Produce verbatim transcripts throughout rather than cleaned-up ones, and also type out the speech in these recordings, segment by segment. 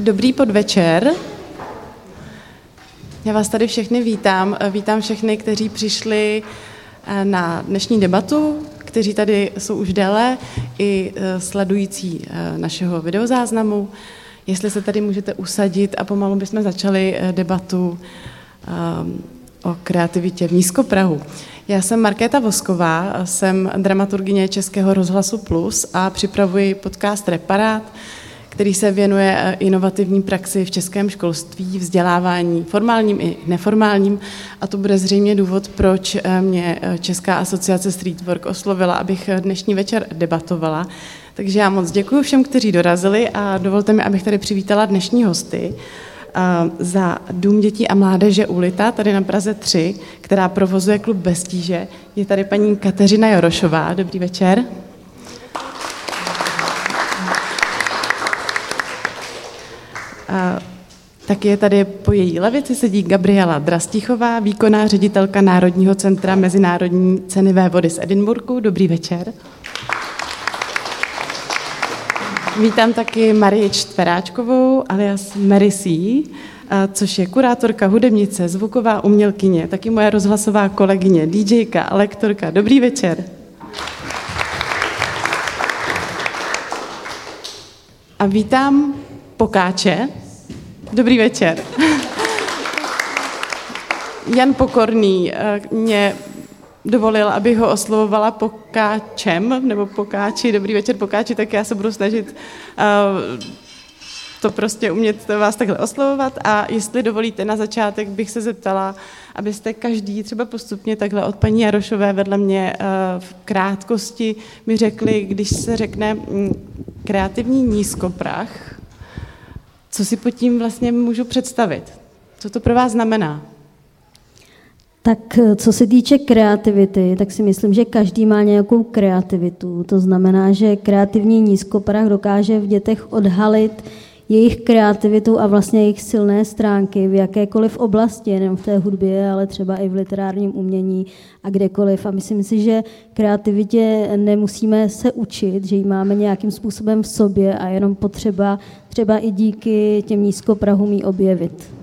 Dobrý podvečer. Já vás tady všechny vítám. Vítám všechny, kteří přišli na dnešní debatu, kteří tady jsou už déle, i sledující našeho videozáznamu. Jestli se tady můžete usadit a pomalu bychom začali debatu o kreativitě v Nízkoprahu. Já jsem Markéta Vosková, jsem dramaturgyně Českého rozhlasu Plus a připravuji podcast Reparát, který se věnuje inovativní praxi v českém školství, vzdělávání formálním i neformálním. A to bude zřejmě důvod, proč mě Česká asociace Streetwork oslovila, abych dnešní večer debatovala. Takže já moc děkuji všem, kteří dorazili a dovolte mi, abych tady přivítala dnešní hosty. Za Dům dětí a mládeže Ulita, tady na Praze tři, která provozuje klub Bez tíže, je tady paní Kateřina Jorošová. Dobrý večer. A taky je tady po její levici sedí Gabriela Drastichová, výkonná ředitelka Národního centra Mezinárodní cenové vody z Edinburghu. Dobrý večer. Vítám taky Marii Čtveráčkovou alias Mary C., což je kurátorka, hudebnice, zvuková umělkyně, taky moje rozhlasová kolegyně, DJka a lektorka. Dobrý večer. A vítám Pokáče. Dobrý večer. Jan Pokorný mě dovolil, abych ho oslovovala Pokáčem, nebo Pokáči. Dobrý večer, Pokáči, tak já se budu snažit uh, to prostě umět vás takhle oslovovat. A jestli dovolíte, na začátek bych se zeptala, abyste každý třeba postupně takhle od paní Jarošové vedle mě uh, v krátkosti mi řekli, když se řekne um, kreativní nízkoprah, co si pod tím vlastně můžu představit? Co to pro vás znamená? Tak co se týče kreativity, tak si myslím, že každý má nějakou kreativitu. To znamená, že kreativní nízkoprah dokáže v dětech odhalit jejich kreativitu a vlastně jejich silné stránky v jakékoliv oblasti, nejen v té hudbě, ale třeba i v literárním umění a kdekoliv. A myslím si, že kreativitě nemusíme se učit, že ji máme nějakým způsobem v sobě a jenom potřeba třeba i díky těm nízkoprahům ji objevit.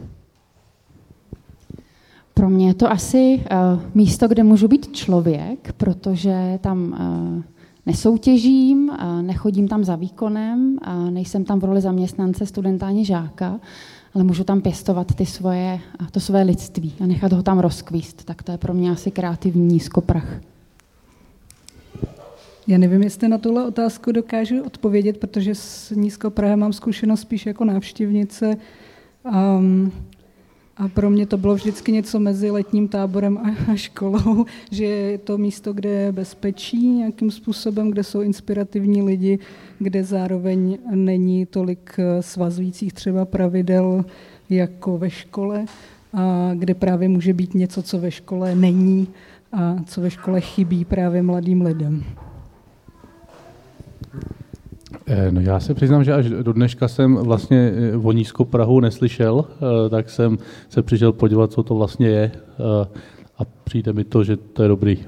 Pro mě je to asi uh, místo, kde můžu být člověk, protože tam uh, nesoutěžím, uh, nechodím tam za výkonem, uh, nejsem tam v roli zaměstnance, studenta ani žáka, ale můžu tam pěstovat ty svoje, uh, to své lidství a nechat ho tam rozkvíst. Tak to je pro mě asi kreativní nízkoprah. Já nevím, jestli na tuhle otázku dokážu odpovědět, protože s nízkoprahem mám zkušenost spíš jako návštěvnice. Um, A pro mě to bylo vždycky něco mezi letním táborem a školou, že je to místo, kde je bezpečí nějakým způsobem, kde jsou inspirativní lidi, kde zároveň není tolik svazujících třeba pravidel jako ve škole, a kde právě může být něco, co ve škole není a co ve škole chybí právě mladým lidem. No já se přiznám, že až do dneška jsem vlastně o Nízkoprahu neslyšel, tak jsem se přišel podívat, co to vlastně je a přijde mi to, že to je dobrý.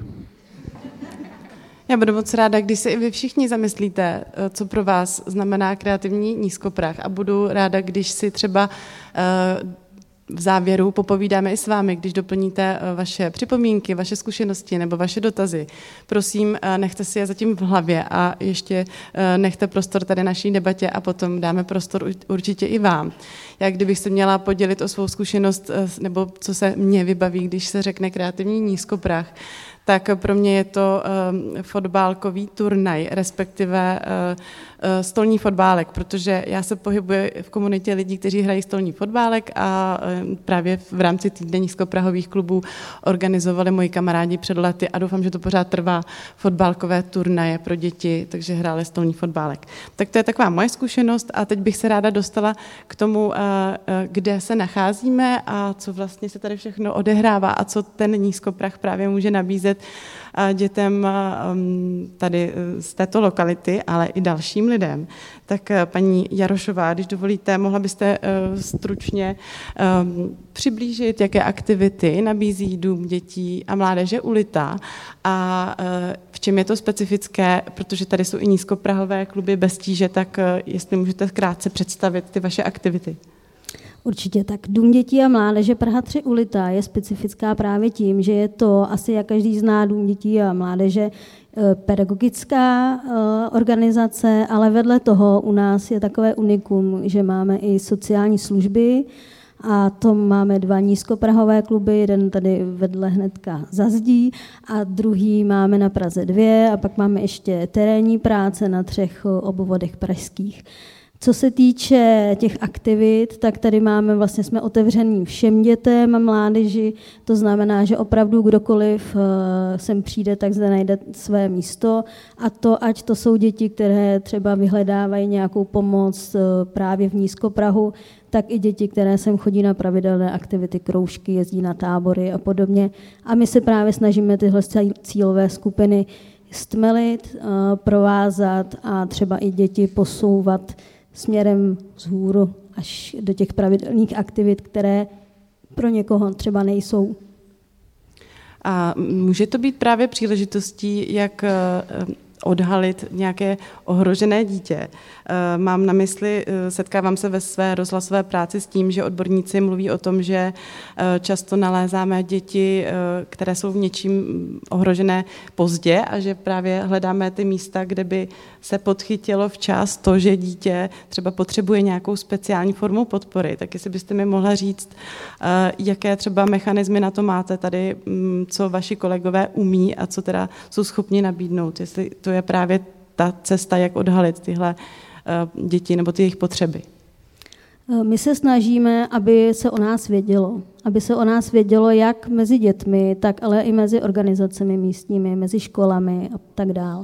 Já budu moc ráda, když se i vy všichni zamyslíte, co pro vás znamená kreativní nízkoprah a budu ráda, když si třeba v závěru popovídáme i s vámi, když doplníte vaše připomínky, vaše zkušenosti nebo vaše dotazy. Prosím, nechte si je zatím v hlavě a ještě nechte prostor tady naší debatě a potom dáme prostor určitě i vám. Já kdybych se měla podělit o svou zkušenost, nebo co se mně vybaví, když se řekne kreativní nízkoprah, tak pro mě je to uh, fotbálkový turnaj, respektive uh, uh, stolní fotbálek, protože já se pohybuji v komunitě lidí, kteří hrají stolní fotbálek a uh, právě v rámci týdne nízkoprahových klubů organizovali moji kamarádi před lety a doufám, že to pořád trvá, fotbálkové turnaje pro děti, takže hráli stolní fotbálek. Tak to je taková moje zkušenost a teď bych se ráda dostala k tomu, uh, uh, kde se nacházíme a co vlastně se tady všechno odehrává a co ten nízkoprah právě může nabízet dětem tady z této lokality, ale i dalším lidem. Tak paní Jarošová, když dovolíte, mohla byste stručně přiblížit, jaké aktivity nabízí Dům dětí a mládeže Ulita a v čem je to specifické, protože tady jsou i nízkoprahové kluby bez tíže, tak jestli můžete krátce představit ty vaše aktivity. Určitě, tak Dům dětí a mládeže Praha tři Ulita je specifická právě tím, že je to, asi jak každý zná Dům dětí a mládeže, pedagogická organizace, ale vedle toho u nás je takové unikum, že máme i sociální služby a to máme dva nízkoprahové kluby, jeden tady vedle hnedka za zdí a druhý máme na Praze dvě a pak máme ještě terénní práce na třech obvodech pražských. Co se týče těch aktivit, tak tady máme, vlastně jsme otevření všem dětem a mládeži, to znamená, že opravdu kdokoliv sem přijde, tak zde najde své místo a to, ať to jsou děti, které třeba vyhledávají nějakou pomoc právě v Nízkoprahu, tak i děti, které sem chodí na pravidelné aktivity, kroužky, jezdí na tábory a podobně. A my se právě snažíme tyhle cílové skupiny stmelit, provázat a třeba i děti posouvat směrem vzhůru až do těch pravidelných aktivit, které pro někoho třeba nejsou. A může to být právě příležitostí, jak odhalit nějaké ohrožené dítě. Mám na mysli, setkávám se ve své rozhlasové práci s tím, že odborníci mluví o tom, že často nalézáme děti, které jsou v něčím ohrožené pozdě a že právě hledáme ty místa, kde by se podchytilo včas to, že dítě třeba potřebuje nějakou speciální formu podpory. Tak jestli byste mi mohla říct, jaké třeba mechanismy na to máte tady, co vaši kolegové umí a co teda jsou schopni nabídnout, jestli to je právě ta cesta, jak odhalit tyhle děti nebo ty jejich potřeby. My se snažíme, aby se o nás vědělo. Aby se o nás vědělo jak mezi dětmi, tak ale i mezi organizacemi místními, mezi školami a tak dál.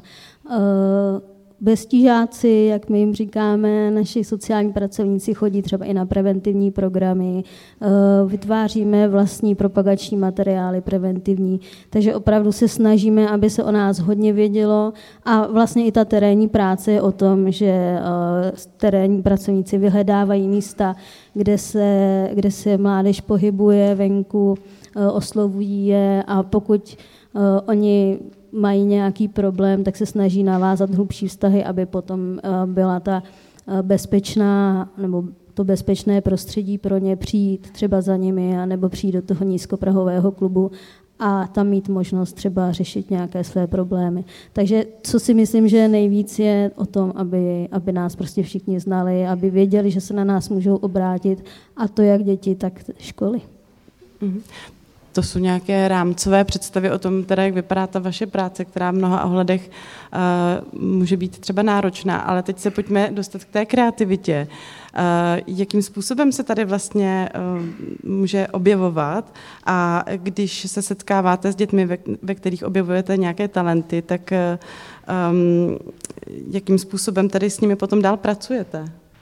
Beztížáci, jak my jim říkáme, naši sociální pracovníci chodí třeba i na preventivní programy, vytváříme vlastní propagační materiály preventivní, takže opravdu se snažíme, aby se o nás hodně vědělo a vlastně i ta terénní práce je o tom, že terénní pracovníci vyhledávají místa, kde se, kde se mládež pohybuje venku, oslovují je a pokud oni mají nějaký problém, tak se snaží navázat hlubší vztahy, aby potom byla ta bezpečná nebo to bezpečné prostředí pro ně přijít třeba za nimi nebo přijít do toho nízkoprahového klubu a tam mít možnost třeba řešit nějaké své problémy. Takže co si myslím, že nejvíc je o tom, aby, aby nás prostě všichni znali, aby věděli, že se na nás můžou obrátit a to jak děti, tak školy. Mm-hmm. To jsou nějaké rámcové představy o tom, teda, jak vypadá ta vaše práce, která v mnoha ohledech uh, může být třeba náročná, ale teď se pojďme dostat k té kreativitě. Uh, jakým způsobem se tady vlastně uh, může objevovat a když se setkáváte s dětmi, ve, ve kterých objevujete nějaké talenty, tak uh, um, jakým způsobem tady s nimi potom dál pracujete?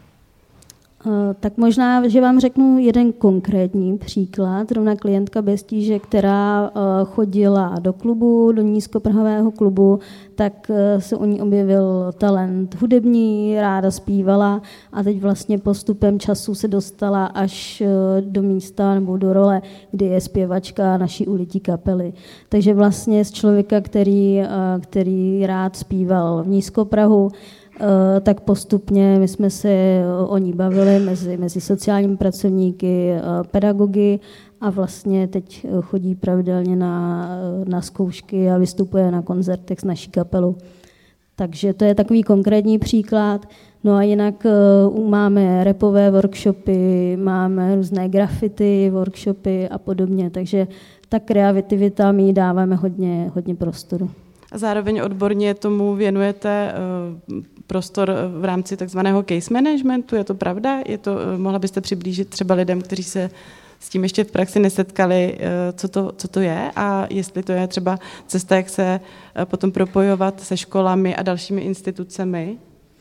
Tak možná, že vám řeknu jeden konkrétní příklad. Zrovna klientka bez tíže, která chodila do klubu, do nízkoprahového klubu, tak se u ní objevil talent hudební, ráda zpívala a teď vlastně postupem času se dostala až do místa nebo do role, kdy je zpěvačka naší ulití kapely. Takže vlastně z člověka, který, který rád zpíval v Nízkoprahu, tak postupně my jsme se o ní bavili mezi, mezi sociálními pracovníky, pedagogy a vlastně teď chodí pravidelně na, na zkoušky a vystupuje na koncertech s naší kapelou. Takže to je takový konkrétní příklad. No a jinak uh, máme rapové workshopy, máme různé graffiti workshopy a podobně, takže ta kreativita my dáváme hodně, hodně prostoru. A zároveň odborně tomu věnujete uh, prostor v rámci takzvaného case managementu, je to pravda? Je to, uh, mohla byste přiblížit třeba lidem, kteří se s tím ještě v praxi nesetkali, uh, co to, co to je a jestli to je třeba cesta, jak se uh, potom propojovat se školami a dalšími institucemi?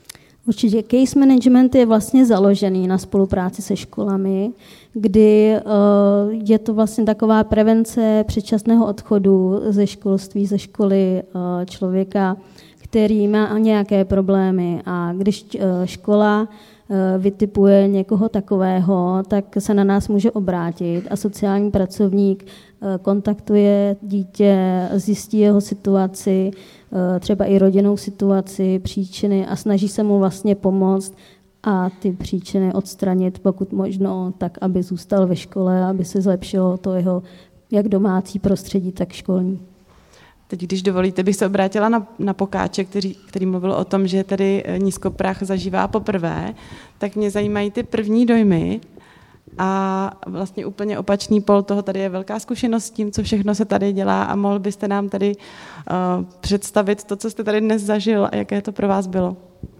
Určitě. Case management je vlastně založený na spolupráci se školami, kdy je to vlastně taková prevence předčasného odchodu ze školství, ze školy člověka, který má nějaké problémy. A když škola vytipuje někoho takového, tak se na nás může obrátit a sociální pracovník kontaktuje dítě, zjistí jeho situaci, třeba i rodinnou situaci, příčiny a snaží se mu vlastně pomoct a ty příčiny odstranit, pokud možno, tak, aby zůstal ve škole, aby se zlepšilo to jeho jak domácí prostředí, tak školní. Teď, když dovolíte, bych se obrátila na, na Pokáče, který, který mluvil o tom, že tady nízkoprah zažívá poprvé, tak mě zajímají ty první dojmy a vlastně úplně opačný pol toho, tady je velká zkušenost s tím, co všechno se tady dělá a mohl byste nám tady uh, představit to, co jste tady dnes zažil a jaké to pro vás bylo?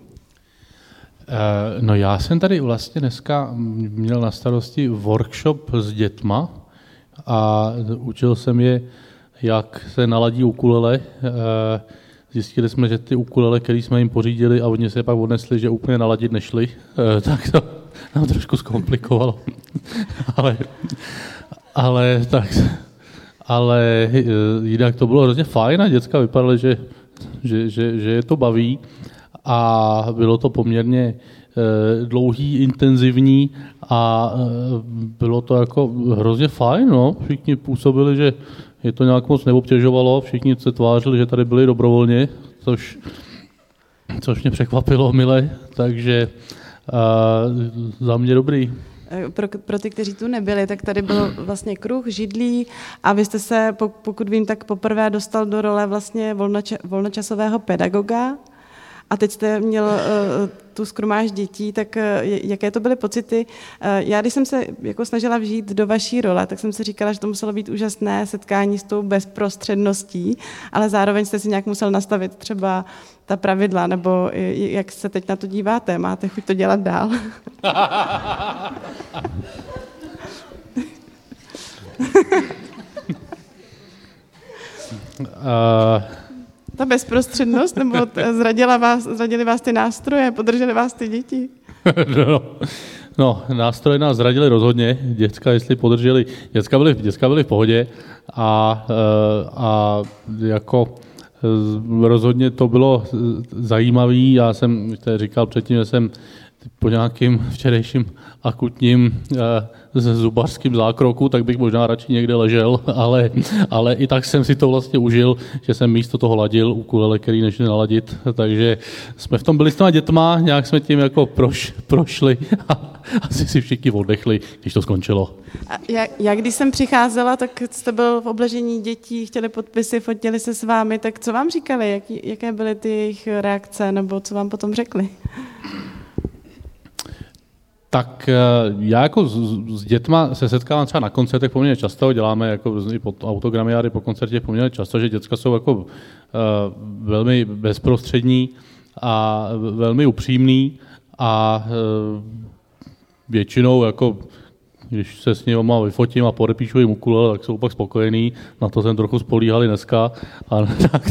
No já jsem tady vlastně dneska měl na starosti workshop s dětma a učil jsem je, jak se naladí ukulele. Zjistili jsme, že ty ukulele, které jsme jim pořídili a oni se pak odnesli, že úplně naladit nešli, tak to nám trošku zkomplikovalo. ale, ale, tak, ale jinak to bylo hrozně fajn a děcka vypadaly, že, že, že, že je to baví a bylo to poměrně dlouhý, intenzivní a bylo to jako hrozně fajn. No. Všichni působili, že je to nějak moc neobtěžovalo, všichni se tvářili, že tady byli dobrovolně, což, což mě překvapilo mile, takže uh, za mě dobrý. Pro, pro ty, kteří tu nebyli, tak tady byl vlastně kruh, židlí a vy jste se, pokud vím, tak poprvé dostal do role vlastně volnoča, volnočasového pedagoga. A teď jste měl uh, tu skrumáž dětí, tak uh, jaké to byly pocity? Uh, já, když jsem se jako snažila vžít do vaší role, tak jsem si říkala, že to muselo být úžasné setkání s tou bezprostředností, ale zároveň jste si nějak musel nastavit třeba ta pravidla, nebo jak se teď na to díváte? Máte chuť to dělat dál? uh... Ta bezprostřednost, nebo zradila vás, zradili vás ty nástroje, podrželi vás ty děti? no, no, nástroje nás zradili rozhodně, děcka, jestli podrželi, děcka byly, děcka byly v pohodě a, a jako rozhodně to bylo zajímavé. Já jsem říkal předtím, že jsem po nějakým včerejším akutním zubařským zákroku, tak bych možná radši někde ležel, ale, ale i tak jsem si to vlastně užil, že jsem místo toho ladil ukulele, který nešli naladit, takže jsme v tom byli s těma dětma, nějak jsme tím jako proš, prošli a asi si všichni oddechli, když to skončilo. A já, já když jsem přicházela, tak jste byl v obležení dětí, chtěli podpisy, fotili se s vámi, tak co vám říkali, jaký, jaké byly ty jejich reakce, nebo co vám potom řekli? Tak já jako s, s dětma se setkávám třeba na koncertech poměrně často, děláme jako autogramiády po koncertě poměrně často, že děcka jsou jako uh, velmi bezprostřední a velmi upřímný a uh, většinou jako když se s nimi vyfotím a podepíšu jim ukulele, tak jsou pak spokojení, na to jsem trochu spolíhali dneska a tak.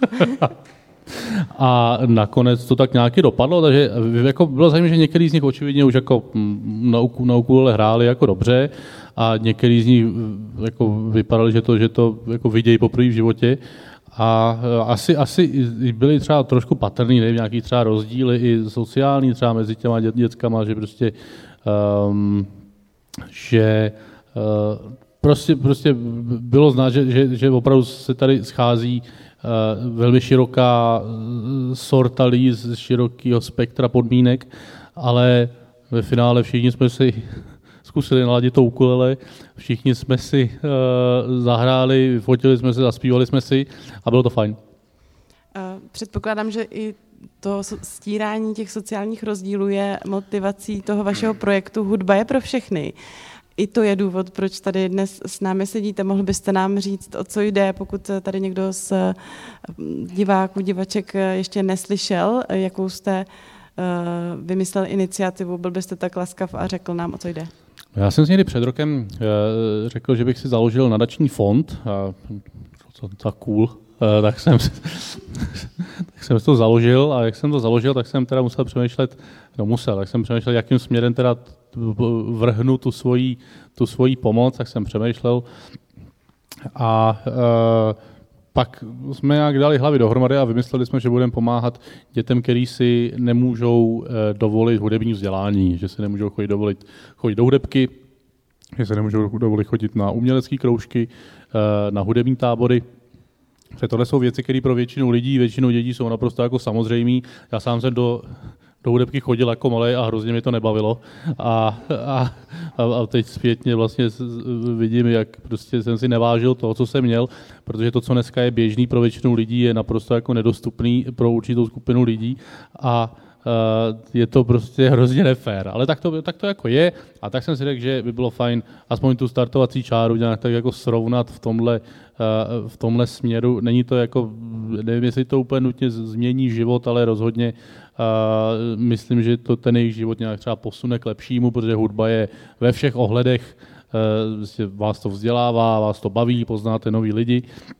A nakonec to tak nějaký dopadlo, takže jako bylo zajímavé, že některý z nich očividně už jako na, na ukulele hráli jako dobře a některý z nich jako vypadali, že to, že to jako vidějí poprvé v životě. A asi, asi byly třeba trošku patrný, nevím, nějaký třeba rozdíly i sociální třeba mezi těma dět, dětskama, že prostě um, že uh, prostě, prostě bylo znát, že, že, že opravdu se tady schází uh, velmi široká sorta lidí z širokého spektra podmínek, ale ve finále všichni jsme si zkusili naladit to ukulele, všichni jsme si uh, zahráli, fotili jsme se, zaspívali jsme si a bylo to fajn. Předpokládám, že i to stírání těch sociálních rozdílů je motivací toho vašeho projektu Hudba je pro všechny. I to je důvod, proč tady dnes s námi sedíte. Mohl byste nám říct, o co jde, pokud tady někdo z diváků, divaček ještě neslyšel, jakou jste vymyslel iniciativu, byl byste tak laskav a řekl nám, o co jde. Já jsem si někdy před rokem řekl, že bych si založil nadační fond, docela cool tak jsem, tak jsem to založil a jak jsem to založil, tak jsem teda musel přemýšlet, no musel, tak jsem přemýšlel, jakým směrem teda vrhnu tu svoji, tu svoji pomoc, tak jsem přemýšlel a e, pak jsme nějak dali hlavy dohromady a vymysleli jsme, že budeme pomáhat dětem, který si nemůžou e, dovolit hudební vzdělání, že si nemůžou chodit dovolit chodit do hudebky, že se nemůžou dovolit chodit na umělecké kroužky, e, na hudební tábory. Tohle jsou věci, které pro většinu lidí, většinu dětí jsou naprosto jako samozřejmé. Já sám jsem do do hudebky chodil jako malej a hrozně mě to nebavilo. A, a, a teď zpětně vlastně vidím, jak prostě jsem si nevážil toho, co jsem měl, protože to, co dneska je běžný pro většinu lidí, je naprosto jako nedostupný pro určitou skupinu lidí a je to prostě hrozně nefér. Ale tak to, tak to jako je a tak jsem si řekl, že by bylo fajn aspoň tu startovací čáru nějak tak jako srovnat v tomhle, v tomhle směru. Není to jako, nevím, jestli to úplně nutně změní život, ale rozhodně Uh, myslím, že to ten jejich život nějak třeba posune k lepšímu, protože hudba je ve všech ohledech, uh, vás to vzdělává, vás to baví, poznáte nový lidi.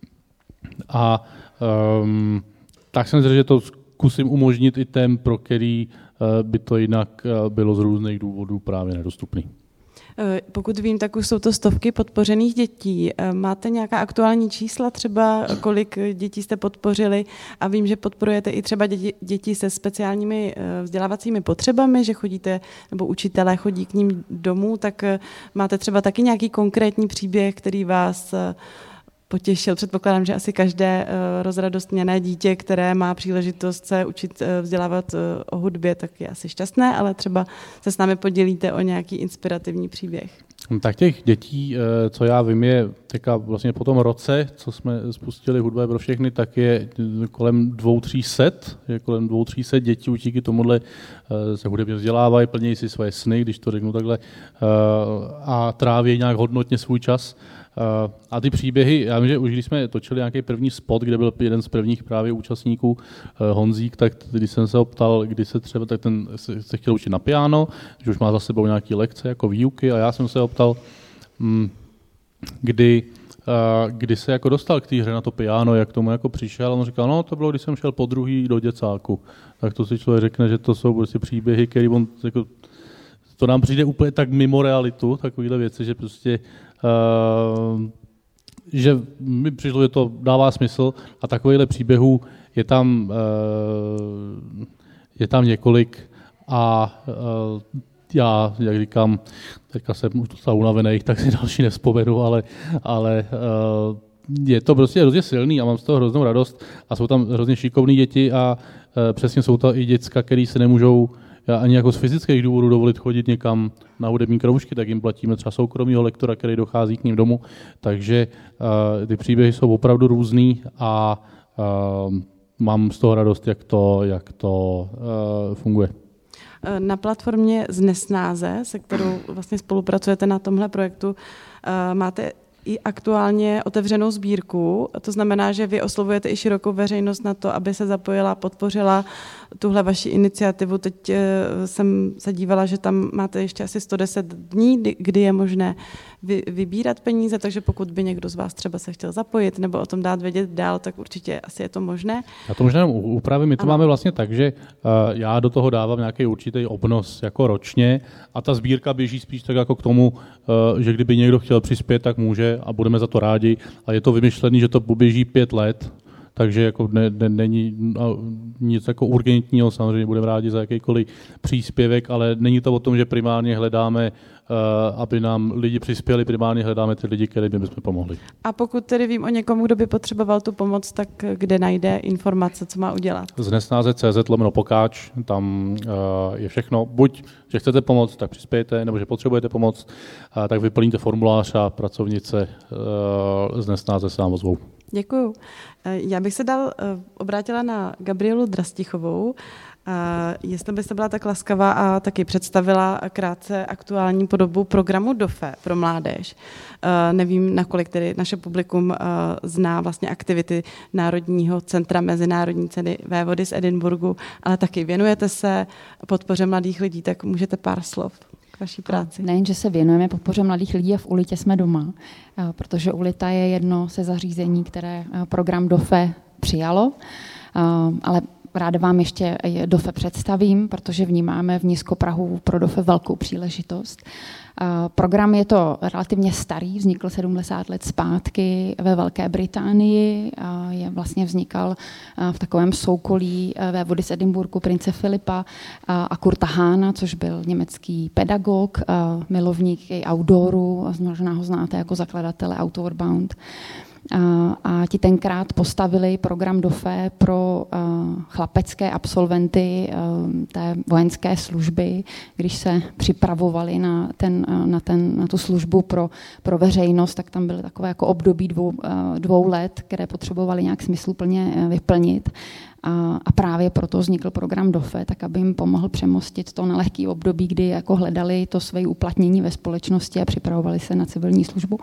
A um, tak jsem si řekl, že to zkusím umožnit i těm, pro který uh, by to jinak uh, bylo z různých důvodů právě nedostupný. Pokud vím, tak už jsou to stovky podpořených dětí. Máte nějaká aktuální čísla třeba, kolik dětí jste podpořili? A vím, že podporujete i třeba děti, děti se speciálními vzdělávacími potřebami, že chodíte, nebo učitelé chodí k ním domů, tak máte třeba taky nějaký konkrétní příběh, který vás potěšil. Předpokládám, že asi každé rozradostněné dítě, které má příležitost se učit vzdělávat o hudbě, tak je asi šťastné, ale třeba se s námi podělíte o nějaký inspirativní příběh. Tak těch dětí, co já vím, je teďka vlastně po tom roce, co jsme spustili Hudba je pro všechny, tak je kolem dvou, tří set, je kolem dvou, tří set dětí už díky tomuhle se hudebně vzdělávají, plní si svoje sny, když to řeknu takhle, a tráví nějak hodnotně svůj čas. Uh, a ty příběhy, já vím, že už když jsme točili nějaký první spot, kde byl jeden z prvních právě účastníků uh, Honzík, tak když jsem se ho ptal, kdy se třeba, tak ten se, se chtěl učit na piano, že už má za sebou nějaké lekce jako výuky a já jsem se ho ptal, um, kdy, uh, kdy se jako dostal k té hře na to piano, jak tomu jako přišel, a on říkal, no to bylo, když jsem šel po druhý do děcáku. Tak to si člověk řekne, že to jsou prostě příběhy, který on jako, to nám přijde úplně tak mimo realitu, takovýhle věci, že prostě Uh, že mi přišlo, že to dává smysl a takovýchhle příběhů je tam, uh, je tam několik a uh, já, jak říkám, teďka jsem už docela unavený, tak si další nevzpomenu, ale, ale uh, je to prostě hrozně silný a mám z toho hroznou radost a jsou tam hrozně šikovný děti a uh, přesně jsou to i děcka, který se nemůžou ani jako z fyzických důvodů dovolit chodit někam na hudební kroužky, tak jim platíme třeba soukromýho lektora, který dochází k ním domů. Takže uh, ty příběhy jsou opravdu různý a uh, mám z toho radost, jak to, jak to uh, funguje. Na platformě Znesnáze, se kterou vlastně spolupracujete na tomhle projektu, uh, máte i aktuálně otevřenou sbírku. To znamená, že vy oslovujete i širokou veřejnost na to, aby se zapojila, podpořila tuhle vaši iniciativu. Teď jsem se dívala, že tam máte ještě asi sto deset dní, kdy je možné vy, vybírat peníze, takže pokud by někdo z vás třeba se chtěl zapojit nebo o tom dát vědět dál, tak určitě asi je to možné. Já to možná upravím. My to ano. máme vlastně tak, že uh, já do toho dávám nějaký určitý obnos jako ročně a ta sbírka běží spíš tak jako k tomu, uh, že kdyby někdo chtěl přispět, tak může a budeme za to rádi. A je to vymyšlený, že to poběží pět let, takže jako ne, ne, není nic jako urgentního, samozřejmě budeme rádi za jakýkoliv příspěvek, ale není to o tom, že primárně hledáme, uh, aby nám lidi přispěli, primárně hledáme ty lidi, kterým bychom pomohli. A pokud tedy vím o někom, kdo by potřeboval tu pomoc, tak kde najde informace, co má udělat? Znesnáze tečka cé zet lomeno pokáč, tam uh, je všechno. Buď, že chcete pomoct, tak přispějte, nebo že potřebujete pomoc, uh, tak vyplníte formulář a pracovnice uh, Znesnáze se nám ozvou. Děkuju. Já bych se dal obrátila na Gabrielu Drastichovou, jestli byste byla tak laskavá a taky představila krátce aktuální podobu programu D O F E pro mládež. Nevím, nakolik tedy naše publikum zná vlastně aktivity Národního centra mezinárodní ceny vévody z Edinburghu, ale taky věnujete se podpoře mladých lidí, tak můžete pár slov. k vaší práci? Nejen, že se věnujeme podpoře mladých lidí a v Ulitě jsme doma, protože Ulita je jedno ze zařízení, které program D O F E přijalo, ale ráda vám ještě D O F E představím, protože vnímáme v Nízkoprahu pro D O F E velkou příležitost. Program je to relativně starý, vznikl sedmdesát let zpátky ve Velké Británii, je vlastně vznikal v takovém soukolí vévody z Edinburghu, prince Filipa a Kurta Hána, což byl německý pedagog, milovník i outdooru, možná ho znáte jako zakladatele Outward Bound. A ti tenkrát postavili program D O F E pro chlapecké absolventy té vojenské služby, když se připravovali na, ten, na, ten, na tu službu pro, pro veřejnost, tak tam byly takové jako období dvou, dvou let, které potřebovali nějak smysluplně vyplnit. A, a právě proto vznikl program D O F E, tak aby jim pomohl přemostit to nelehké období, kdy jako hledali to své uplatnění ve společnosti a připravovali se na civilní službu.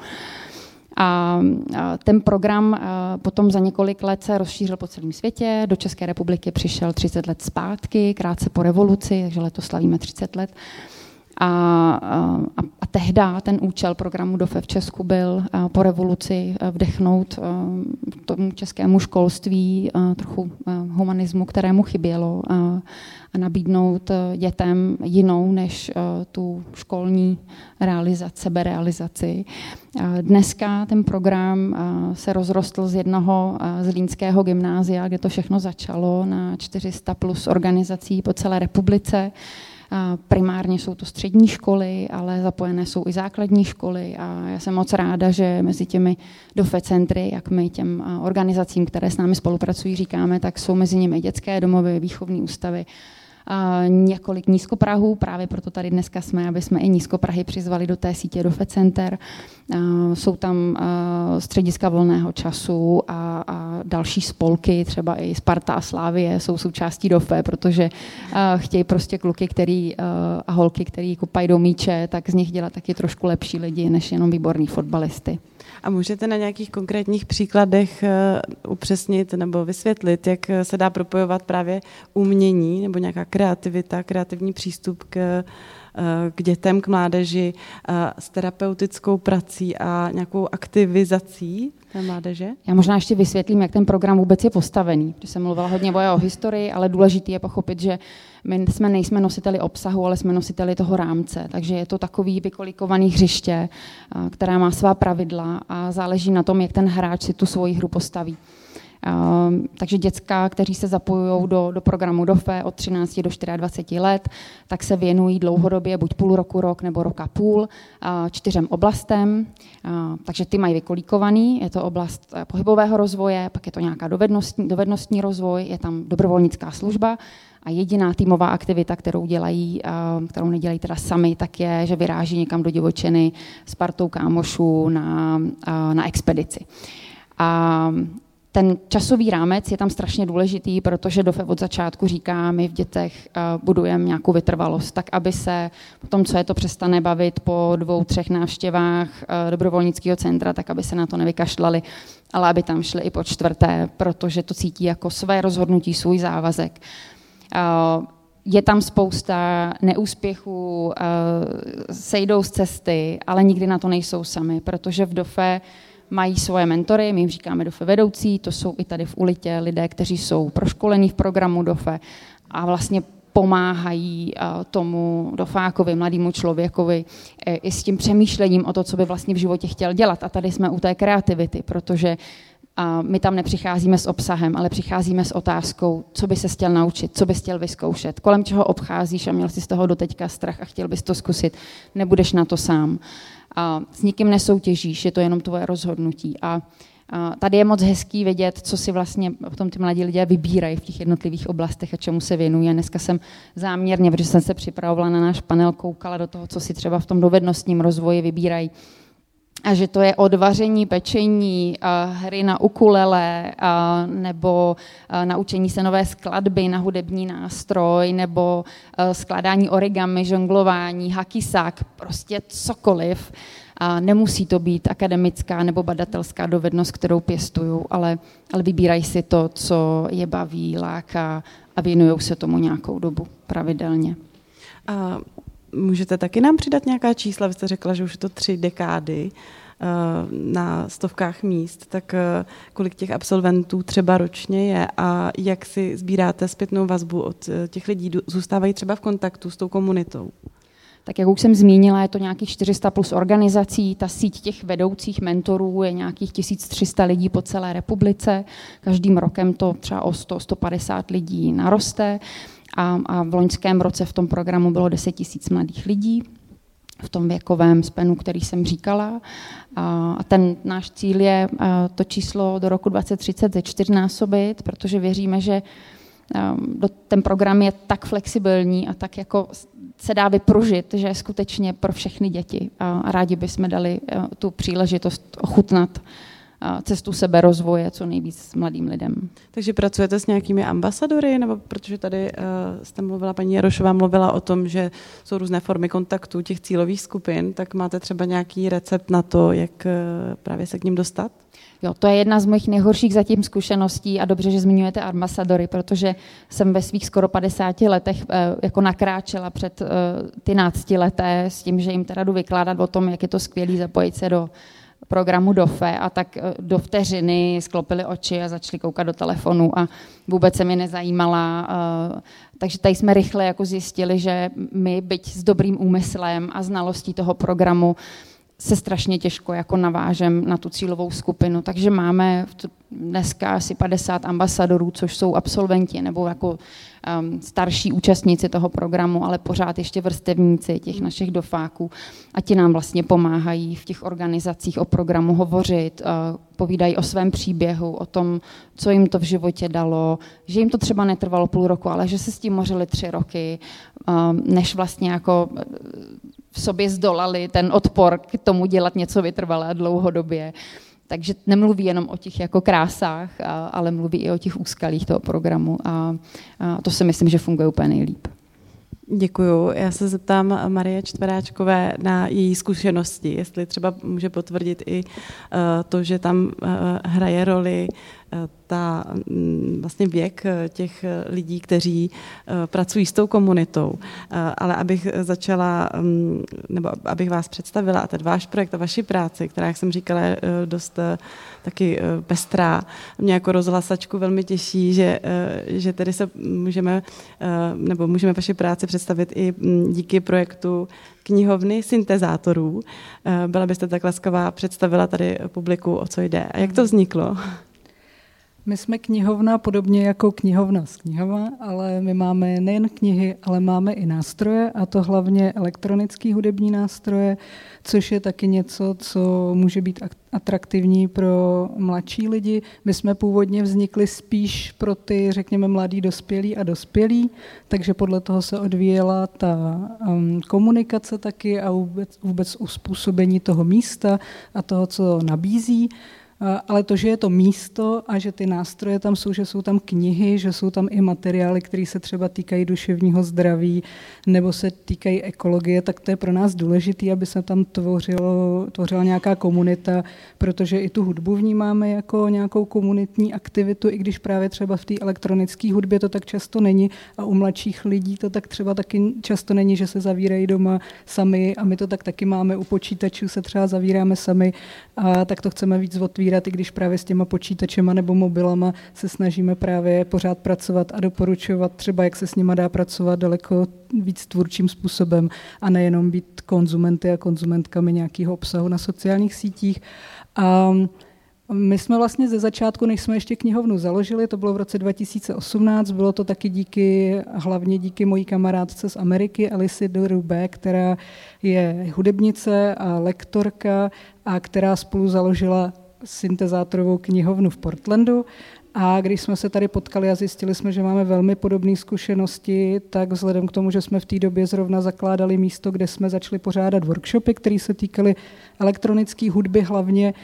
A ten program potom za několik let se rozšířil po celém světě. Do České republiky přišel třicet let zpátky, krátce po revoluci, takže letos slavíme třicet let. A, a, a tehda ten účel programu D O F E v Česku byl po revoluci vdechnout tomu českému školství trochu humanismu, kterému chybělo, a nabídnout dětem jinou než tu školní realizaci, seberealizaci. Dneska ten program se rozrostl z jednoho z Línského gymnázia, kde to všechno začalo, na čtyři sta plus organizací po celé republice. Primárně jsou to střední školy, ale zapojené jsou i základní školy a já jsem moc ráda, že mezi těmi D O F E centry, jak my těm organizacím, které s námi spolupracují, říkáme, tak jsou mezi nimi dětské domovy, výchovní ústavy, a několik nízkoprahů, právě proto tady dneska jsme, aby jsme i nízkoprahy přizvali do té sítě D O F E center. Jsou tam střediska volného času a, a další spolky, třeba i Sparta a Slávie jsou součástí D O F E, protože chtějí prostě kluky který, a holky, který kopají do míče, tak z nich dělat taky trošku lepší lidi, než jenom výborní fotbalisty. A můžete na nějakých konkrétních příkladech upřesnit nebo vysvětlit, jak se dá propojovat právě umění nebo nějaká kreativita, kreativní přístup k, k dětem, k mládeži s terapeutickou prací a nějakou aktivizací té mládeže? Já možná ještě vysvětlím, jak ten program vůbec je postavený. Když jsem mluvila hodně o historii, ale důležité je pochopit, že my jsme nejsme nositeli obsahu, ale jsme nositeli toho rámce. Takže je to takový vykolikovaný hřiště, která má svá pravidla a záleží na tom, jak ten hráč si tu svoji hru postaví. Uh, takže děcka, kteří se zapojují do, do programu D O F E od třinácti do dvaceti čtyř let, tak se věnují dlouhodobě, buď půl roku, rok nebo rok a půl, uh, čtyřem oblastem. Uh, takže ty mají vykolíkovaný, je to oblast uh, pohybového rozvoje, pak je to nějaká dovednostní, dovednostní rozvoj, je tam dobrovolnická služba a jediná týmová aktivita, kterou dělají, uh, kterou nedělají teda sami, tak je, že vyráží někam do divočiny s partou kámošů na, uh, na expedici. A ten časový rámec je tam strašně důležitý, protože D O F E od začátku říká, my v dětech budujeme nějakou vytrvalost, tak aby se po tom, co je to přestane bavit po dvou, třech návštěvách dobrovolnického centra, tak aby se na to nevykašlali, ale aby tam šli i po čtvrté, protože to cítí jako své rozhodnutí, svůj závazek. Je tam spousta neúspěchů, sejdou z cesty, ale nikdy na to nejsou sami, protože v D O F E mají svoje mentory, my jim říkáme D O F E vedoucí, to jsou i tady v Ulitě lidé, kteří jsou proškolení v programu D O F E a vlastně pomáhají tomu dofákovi, mladému člověkovi i s tím přemýšlením o to, co by vlastně v životě chtěl dělat. A tady jsme u té kreativity, protože my tam nepřicházíme s obsahem, ale přicházíme s otázkou, co by se chtěl naučit, co bys chtěl vyzkoušet, kolem čeho obcházíš a měl jsi z toho doteďka strach a chtěl bys to zkusit, nebudeš na to sám. A s nikým nesoutěžíš, je to jenom tvoje rozhodnutí. A, a tady je moc hezký vidět, co si vlastně potom ty mladí lidé vybírají v těch jednotlivých oblastech a čemu se věnují. A dneska jsem záměrně, protože jsem se připravovala na náš panel, koukala do toho, co si třeba v tom dovednostním rozvoji vybírají. A že to je od vaření, pečení, hry na ukulele, nebo naučení se nové skladby na hudební nástroj, nebo skládání origami, žonglování, hakisák, prostě cokoliv. A nemusí to být akademická nebo badatelská dovednost, kterou pěstují, ale, ale vybírají si to, co je baví, láká a věnují se tomu nějakou dobu pravidelně. A můžete taky nám přidat nějaká čísla? Vy jste řekla, že už je to tři dekády na stovkách míst, tak kolik těch absolventů třeba ročně je a jak si sbíráte zpětnou vazbu od těch lidí? Zůstávají třeba v kontaktu s tou komunitou? Tak jak už jsem zmínila, je to nějakých čtyři sta plus organizací, ta síť těch vedoucích mentorů je nějakých tisíc tři sta lidí po celé republice, každým rokem to třeba o sto až sto padesát lidí naroste a, a v loňském roce v tom programu bylo deset tisíc mladých lidí v tom věkovém spenu, který jsem říkala. A ten náš cíl je to číslo do roku dvacet třicet ze čtyřnásobit, protože věříme, že ten program je tak flexibilní a tak jako se dá vypružit, že je skutečně pro všechny děti. A rádi bychom dali tu příležitost ochutnat cestu seberozvoje co nejvíc mladým lidem. Takže pracujete s nějakými ambasadory, nebo protože tady uh, jste mluvila, paní Jarošová mluvila o tom, že jsou různé formy kontaktu těch cílových skupin, tak máte třeba nějaký recept na to, jak uh, právě se k ním dostat? Jo, to je jedna z mojich nejhorších zatím zkušeností a dobře, že zmiňujete ambasadory, protože jsem ve svých skoro padesáti letech uh, jako nakráčela před uh, ty náctileté s tím, že jim teda jdu vykládat o tom, jak je to skvělý zapojit se do programu D O F E a tak do vteřiny sklopili oči a začali koukat do telefonu a vůbec se mi nezajímala. Takže tady jsme rychle jako zjistili, že my, byť s dobrým úmyslem a znalostí toho programu, se strašně těžko jako navážem na tu cílovou skupinu. Takže máme dneska asi padesát ambasadorů, což jsou absolventi nebo jako um, starší účastníci toho programu, ale pořád ještě vrstevníci těch našich dofáků. A ti nám vlastně pomáhají v těch organizacích o programu hovořit, uh, povídají o svém příběhu, o tom, co jim to v životě dalo, že jim to třeba netrvalo půl roku, ale že se s tím mořili tři roky, um, než vlastně jako v sobě zdolali ten odpor k tomu dělat něco vytrvalé a dlouhodobě. Takže nemluví jenom o těch jako krásách, ale mluví i o těch úskalích toho programu a, a to si myslím, že funguje úplně nejlíp. Děkuju. Já se zeptám Marie Čtveráčkové na její zkušenosti, jestli třeba může potvrdit i to, že tam hraje roli ta vlastně věk těch lidí, kteří pracují s tou komunitou. Ale abych začala, nebo abych vás představila a ten váš projekt a vaši práci, která, jak jsem říkala, je dost taky pestrá. Mě jako rozhlasačku velmi těší, že, že tedy se můžeme, nebo můžeme vaši práci představit i díky projektu knihovny syntezátorů. Byla byste tak laskavá, představila tady publiku, o co jde. A jak to vzniklo? My jsme knihovna podobně jako knihovna z knihova, ale my máme nejen knihy, ale máme i nástroje, a to hlavně elektronické hudební nástroje, což je taky něco, co může být atraktivní pro mladší lidi. My jsme původně vznikli spíš pro ty, řekněme, mladí dospělí a dospělí, takže podle toho se odvíjela ta um, komunikace taky a vůbec, vůbec uspůsobení toho místa a toho, co nabízí. Ale to, že je to místo a že ty nástroje tam jsou, že jsou tam knihy, že jsou tam i materiály, které se třeba týkají duševního zdraví nebo se týkají ekologie, tak to je pro nás důležité, aby se tam tvořilo, tvořila nějaká komunita, protože i tu hudbu vnímáme jako nějakou komunitní aktivitu, i když právě třeba v té elektronické hudbě to tak často není a u mladších lidí to tak třeba taky často není, že se zavírají doma sami a my to tak taky máme, u počítačů se třeba zavíráme sami a tak to chceme víc otvírat, i když právě s těma počítačema nebo mobilama se snažíme právě pořád pracovat a doporučovat třeba, jak se s nima dá pracovat daleko víc tvůrčím způsobem a nejenom být konzumenty a konzumentkami nějakého obsahu na sociálních sítích. A my jsme vlastně ze začátku, než jsme ještě knihovnu založili, to bylo v roce dva tisíce osmnáct, bylo to taky díky, hlavně díky mojí kamarádce z Ameriky, Alice Derube, která je hudebnice a lektorka a která spolu založila syntezátorovou knihovnu v Portlandu. A když jsme se tady potkali a zjistili jsme, že máme velmi podobné zkušenosti, tak vzhledem k tomu, že jsme v té době zrovna zakládali místo, kde jsme začali pořádat workshopy, které se týkaly elektronické hudby hlavně,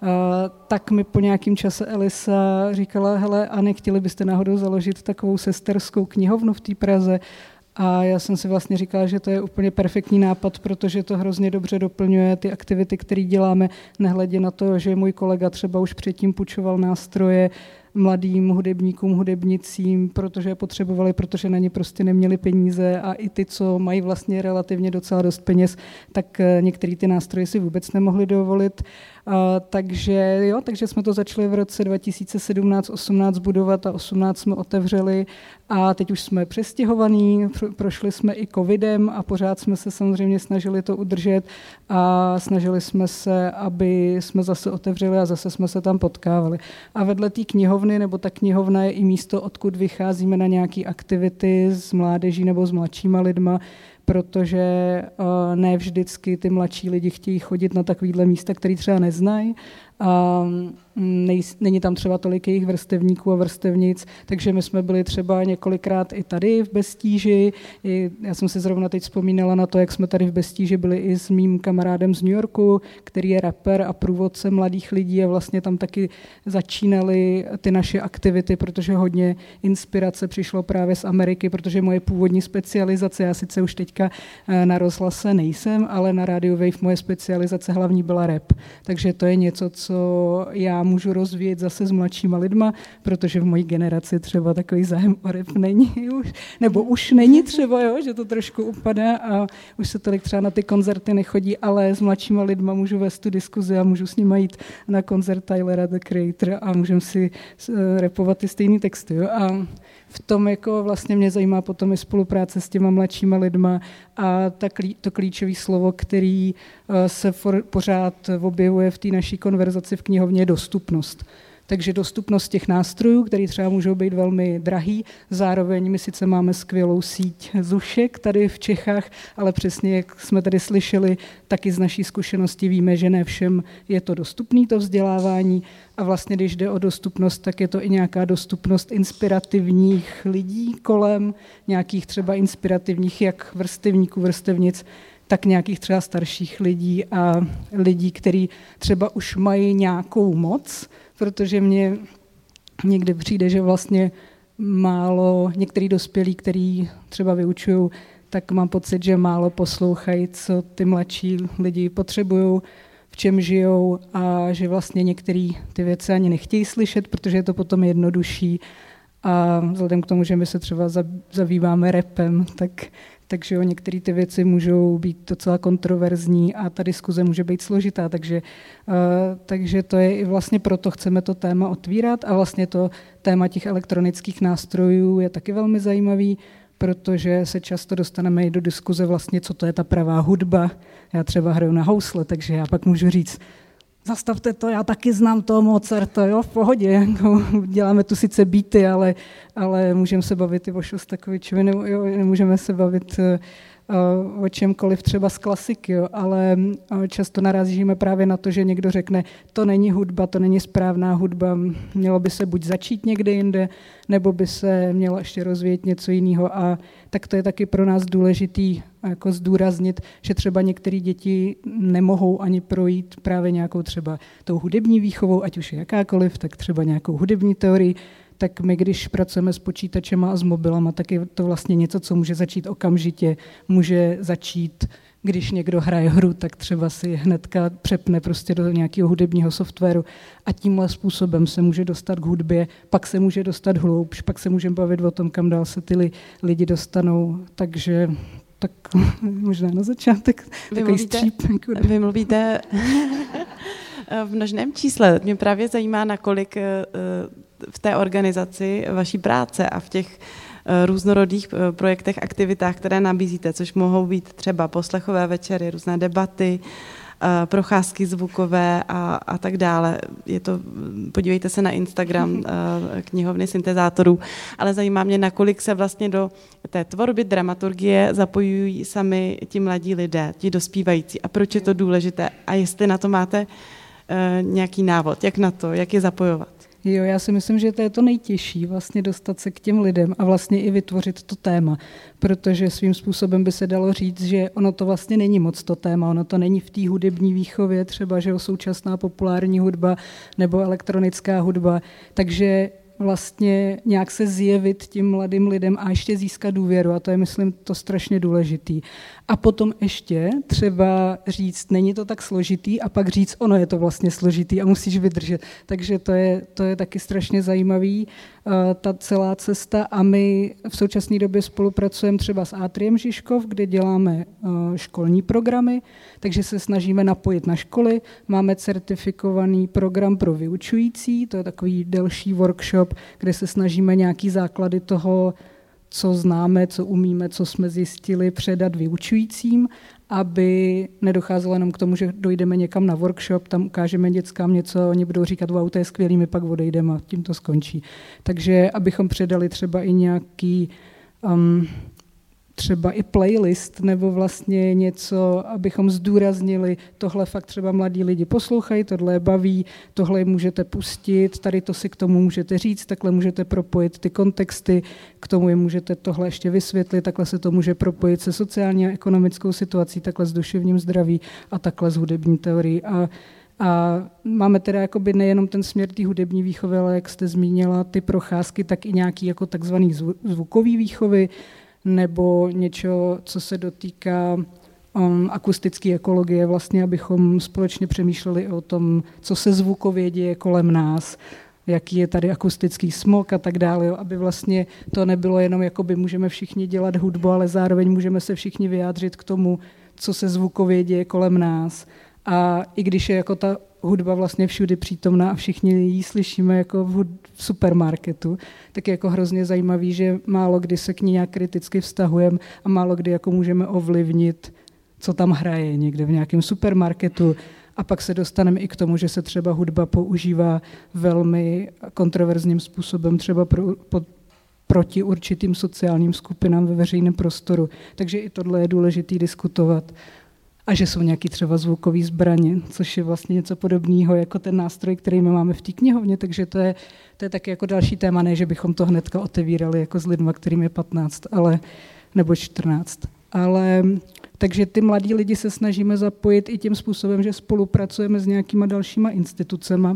tak mi po nějakém čase Elisa říkala, hele, Ani, chtěli byste náhodou založit takovou sesterskou knihovnu v té Praze? A já jsem si vlastně říkala, že to je úplně perfektní nápad, protože to hrozně dobře doplňuje ty aktivity, které děláme, nehledě na to, že můj kolega třeba už předtím půjčoval nástroje mladým hudebníkům, hudebnicím, protože je potřebovali, protože na ně prostě neměli peníze a i ty, co mají vlastně relativně docela dost peněz, tak některé ty nástroje si vůbec nemohli dovolit. Uh, takže jo, takže jsme to začali v roce dva tisíce sedmnáct osmnáct budovat a osmnáct jsme otevřeli a teď už jsme přestěhovaní, pro, prošli jsme i covidem a pořád jsme se samozřejmě snažili to udržet a snažili jsme se, aby jsme zase otevřeli a zase jsme se tam potkávali. A vedle té knihovny, nebo ta knihovna je i místo, odkud vycházíme na nějaké aktivity s mládeží nebo s mladšíma lidma, protože uh, ne vždycky ty mladší lidi chtějí chodit na takovýhle místa, který třeba neznají. A nej, není tam třeba tolik jejich vrstevníků a vrstevnic, takže my jsme byli třeba několikrát i tady v Bestíži. I, já jsem si zrovna teď vzpomínala na to, jak jsme tady v Bestíži byli i s mým kamarádem z New Yorku, který je rapper a průvodce mladých lidí a vlastně tam taky začínaly ty naše aktivity, protože hodně inspirace přišlo právě z Ameriky, protože moje původní specializace, já sice už teďka na rozhlase nejsem, ale na Radio Wave moje specializace hlavní byla rap. Takže to je něco, co já můžu rozvíjet zase s mladšíma lidma, protože v mojí generaci třeba takový zájem o rap není už, nebo už není třeba, jo, že to trošku upadá a už se tolik třeba na ty koncerty nechodí, ale s mladšíma lidma můžu vést tu diskuzi a můžu s nimi jít na koncert Tylera, The Creator a můžeme si uh, rapovat ty stejný texty. Jo. A v tom jako vlastně mě zajímá potom i spolupráce s těma mladšíma lidma a ta klí, to klíčové slovo, který uh, se for, pořád objevuje v té naší konverzaci v knihovně, je dostupnost. Takže dostupnost těch nástrojů, které třeba můžou být velmi drahý, zároveň my sice máme skvělou síť zušek tady v Čechách, ale přesně jak jsme tady slyšeli, taky z naší zkušenosti víme, že ne všem je to dostupné, to vzdělávání a vlastně když jde o dostupnost, tak je to i nějaká dostupnost inspirativních lidí kolem, nějakých třeba inspirativních jak vrstevníků, vrstevnic, tak nějakých třeba starších lidí a lidí, kteří třeba už mají nějakou moc, protože mně někdy přijde, že vlastně málo, některý dospělí, který třeba vyučují, tak mám pocit, že málo poslouchají, co ty mladší lidi potřebují, v čem žijou a že vlastně některé ty věci ani nechtějí slyšet, protože je to potom jednodušší. A vzhledem k tomu, že my se třeba zabýváme rapem, tak takže jo, některé ty věci můžou být docela kontroverzní a ta diskuze může být složitá, takže, uh, takže to je i vlastně proto chceme to téma otvírat a vlastně to téma těch elektronických nástrojů je taky velmi zajímavý, protože se často dostaneme i do diskuze vlastně, co to je ta pravá hudba. Já třeba hraju na housle, takže já pak můžu říct, zastavte to, já taky znám toho Mozarta, jo, v pohodě, jako, děláme tu sice beaty, ale, ale můžeme se bavit i o Šostakovičovi, nebo jo, nemůžeme se bavit uh, o čemkoliv třeba z klasiky, jo, ale uh, často narazíme právě na to, že někdo řekne, to není hudba, to není správná hudba, mělo by se buď začít někde jinde, nebo by se mělo ještě rozvíjet něco jiného a tak to je taky pro nás důležitý jako zdůraznit, že třeba některé děti nemohou ani projít právě nějakou třeba tou hudební výchovou, ať už je jakákoliv, tak třeba nějakou hudební teorii, tak my, když pracujeme s počítačema a s mobilama, tak je to vlastně něco, co může začít okamžitě, může začít, když někdo hraje hru, tak třeba si hnedka přepne prostě do nějakého hudebního softwaru a tímhle způsobem se může dostat k hudbě, pak se může dostat hloubš, pak se můžeme bavit o tom, kam dál se ty lidi dostanou, takže tak možná na začátek vy takový mluvíte, stříp. Vy mluvíte v množném čísle. Mě právě zajímá, nakolik v té organizaci vaší práce a v těch různorodých projektech, aktivitách, které nabízíte, což mohou být třeba poslechové večery, různé debaty, procházky zvukové a, a tak dále. Je to, podívejte se na Instagram knihovny syntezátorů, ale zajímá mě, nakolik se vlastně do té tvorby dramaturgie zapojují sami ti mladí lidé, ti dospívající a proč je to důležité a jestli na to máte uh, nějaký návod, jak na to, jak je zapojovat. Jo, já si myslím, že to je to nejtěžší, vlastně dostat se k těm lidem a vlastně i vytvořit to téma, protože svým způsobem by se dalo říct, že ono to vlastně není moc to téma, ono to není v té hudební výchově, třeba, že současná populární hudba nebo elektronická hudba, takže vlastně nějak se zjevit tím mladým lidem a ještě získat důvěru. A to je, myslím, to strašně důležitý. A potom ještě třeba říct, není to tak složitý, a pak říct, ono je to vlastně složitý a musíš vydržet. Takže to je, to je taky strašně zajímavý, uh, ta celá cesta. A my v současné době spolupracujeme třeba s Atriem Žižkov, kde děláme uh, školní programy, takže se snažíme napojit na školy. Máme certifikovaný program pro vyučující, to je takový delší workshop, kde se snažíme nějaký základy toho, co známe, co umíme, co jsme zjistili, předat vyučujícím, aby nedocházelo jenom k tomu, že dojdeme někam na workshop, tam ukážeme dětskám něco, oni budou říkat, wow, to je skvělý, my pak odejdeme a tím to skončí. Takže abychom předali třeba i nějaký um, třeba i playlist nebo vlastně něco, abychom zdůraznili, tohle fakt třeba mladí lidi poslouchají, tohle je baví, tohle můžete pustit, tady to si k tomu můžete říct, takhle můžete propojit ty kontexty, k tomu je můžete tohle ještě vysvětlit, takhle se to může propojit se sociální a ekonomickou situací, takhle s duševním zdraví a takhle s hudební teorií. A A máme teda jakoby nejenom ten směr té hudební výchovy, ale jak jste zmínila, ty procházky, tak i nějaký jako takzvaný zvukový výchovy, nebo něco, co se dotýká um, akustické ekologie, vlastně, abychom společně přemýšleli o tom, co se zvukově děje kolem nás, jaký je tady akustický smog a tak dále, jo, aby vlastně to nebylo jenom, jakoby můžeme všichni dělat hudbu, ale zároveň můžeme se všichni vyjádřit k tomu, co se zvukově děje kolem nás. A i když je jako ta hudba vlastně všudy přítomná a všichni ji slyšíme jako v, hud- v supermarketu, tak je jako hrozně zajímavý, že málo kdy se k ní nějak kriticky vztahujeme a málo kdy jako můžeme ovlivnit, co tam hraje někde v nějakém supermarketu. A pak se dostaneme i k tomu, že se třeba hudba používá velmi kontroverzním způsobem, třeba pro, po, proti určitým sociálním skupinám ve veřejném prostoru. Takže i tohle je důležité diskutovat. A že jsou nějaký třeba zvukový zbraně, což je vlastně něco podobného jako ten nástroj, který my máme v té knihovně, takže to je, to je taky jako další téma, ne, že bychom to hnedka otevírali jako s lidma, kterým je patnáct, ale, nebo čtrnáct. Ale takže ty mladí lidi se snažíme zapojit i tím způsobem, že spolupracujeme s nějakýma dalšíma institucema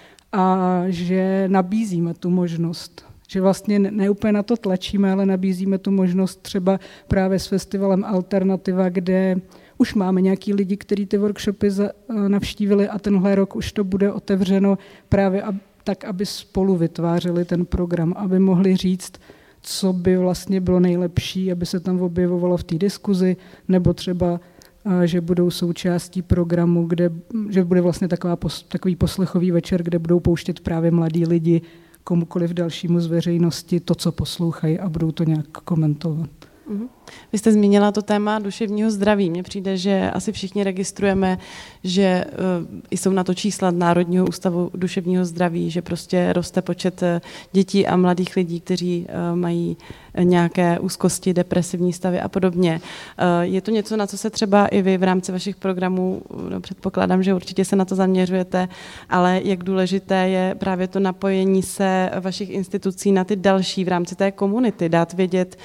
a že nabízíme tu možnost. Že vlastně ne úplně na to tlačíme, ale nabízíme tu možnost třeba právě s festivalem Alternativa, kde už máme nějaký lidi, kteří ty workshopy navštívili a tenhle rok už to bude otevřeno právě tak, aby spolu vytvářeli ten program, aby mohli říct, co by vlastně bylo nejlepší, aby se tam objevovalo v té diskuzi, nebo třeba, že budou součástí programu, kde, že bude vlastně taková, takový poslechový večer, kde budou pouštět právě mladí lidi komukoliv dalšímu z veřejnosti to, co poslouchají a budou to nějak komentovat. Uhum. Vy jste zmínila to téma duševního zdraví. Mně přijde, že asi všichni registrujeme, že uh, jsou na to čísla Národního ústavu duševního zdraví, že prostě roste počet dětí a mladých lidí, kteří uh, mají nějaké úzkosti, depresivní stavy a podobně. Uh, je to něco, na co se třeba i vy v rámci vašich programů, no, předpokládám, že určitě se na to zaměřujete, ale jak důležité je právě to napojení se vašich institucí na ty další v rámci té komunity, dát vědět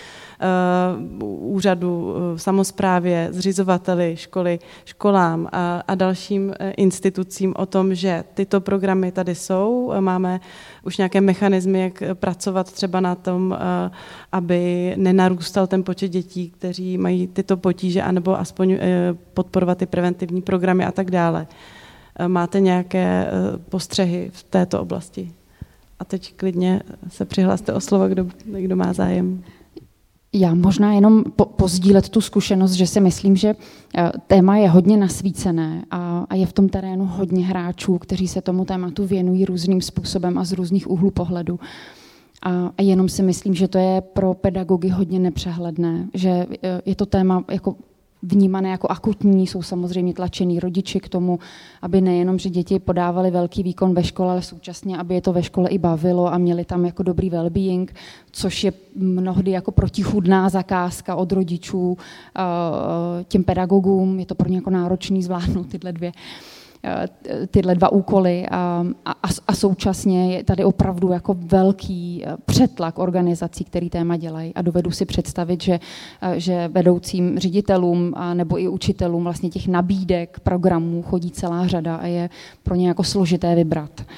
Uh, úřadu, uh, samosprávě, zřizovateli školy, školám a, a dalším uh, institucím o tom, že tyto programy tady jsou. Máme už nějaké mechanismy, jak pracovat třeba na tom, uh, aby nenarůstal ten počet dětí, kteří mají tyto potíže, anebo aspoň uh, podporovat ty preventivní programy a tak dále. Uh, máte nějaké uh, postřehy v této oblasti? A teď klidně se přihlaste o slovo, kdo, kdo má zájem. Já možná jenom po, pozdílet tu zkušenost, že si myslím, že téma je hodně nasvícené a, a je v tom terénu hodně hráčů, kteří se tomu tématu věnují různým způsobem a z různých úhlů pohledu. A, a jenom si myslím, že to je pro pedagogy hodně nepřehledné, že je to téma jako vnímané jako akutní, jsou samozřejmě tlačení rodiči k tomu, aby nejenom, že děti podávali velký výkon ve škole, ale současně, aby je to ve škole i bavilo a měli tam jako dobrý well-being, což je mnohdy jako protichůdná zakázka od rodičů těm pedagogům. Je to pro ně jako náročný zvládnout tyhle dvě tyhle dva úkoly a, a, a současně je tady opravdu jako velký přetlak organizací, který téma dělají a dovedu si představit, že, že vedoucím ředitelům a nebo i učitelům vlastně těch nabídek programů chodí celá řada a je pro ně jako složité vybrat.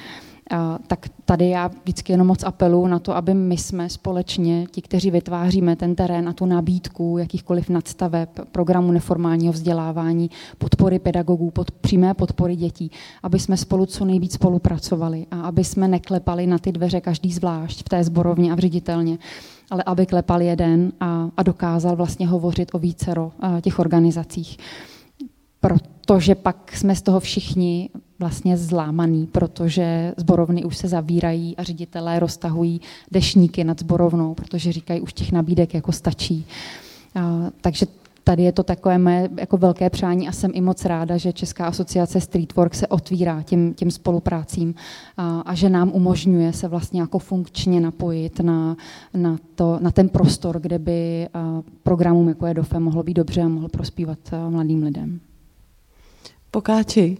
tak tady já vždycky jenom moc apeluju na to, aby my jsme společně, ti, kteří vytváříme ten terén a tu nabídku jakýchkoliv nadstaveb, programu neformálního vzdělávání, podpory pedagogů, pod, přímé podpory dětí, aby jsme spolu co nejvíc spolupracovali a aby jsme neklepali na ty dveře každý zvlášť v té sborovně a v ředitelně, ale aby klepal jeden a, a dokázal vlastně hovořit o vícero těch organizacích. Protože pak jsme z toho všichni vlastně zlámaný, protože sborovny už se zavírají a ředitelé roztahují deštníky nad sborovnou, protože říkají, už těch nabídek jako stačí. A, takže tady je to takové moje jako velké přání a jsem i moc ráda, že Česká asociace Streetwork se otvírá těm, těm spoluprácím a, a že nám umožňuje se vlastně jako funkčně napojit na, na, to, na ten prostor, kde by programům jako je DOFE mohlo být dobře a mohlo prospívat mladým lidem. Pokáči.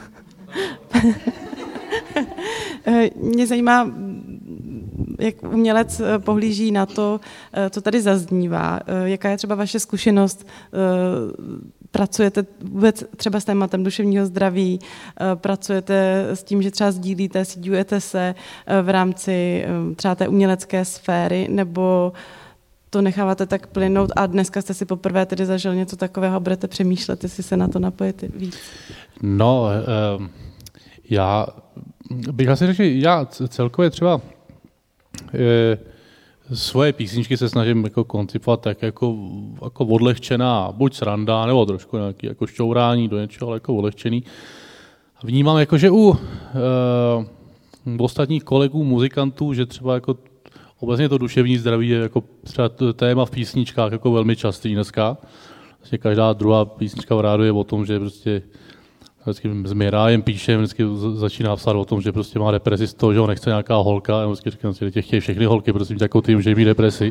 Mě zajímá, jak umělec pohlíží na to, co tady zaznívá. Jaká je třeba vaše zkušenost? Pracujete vůbec třeba s tématem duševního zdraví? Pracujete s tím, že třeba sdílíte, síďujete se v rámci třeba té umělecké sféry, nebo to necháváte tak plynout a dneska jste si poprvé tedy zažil něco takového a budete přemýšlet, jestli se na to napojit víc? No, uh, já bych asi řekl, že já celkově třeba je, svoje písničky se snažím jako koncipovat tak jako, jako odlehčená, buď sranda, nebo trošku nějaký jako šťourání do něčeho, ale jako odlehčený. Vnímám jako, že u uh, ostatních kolegů, muzikantů, že třeba jako obecně to duševní zdraví je jako třeba téma v písničkách jako velmi častý dneska. Vlastně každá druhá písnička v rádiu je o tom, že prostě vždycky s Mirájem píše, vždycky začíná psát o tom, že prostě má depresi z toho, že ho nechce nějaká holka, a vždycky říkám, že těch chtějí všechny holky, prostě jako tým, že jí depresi.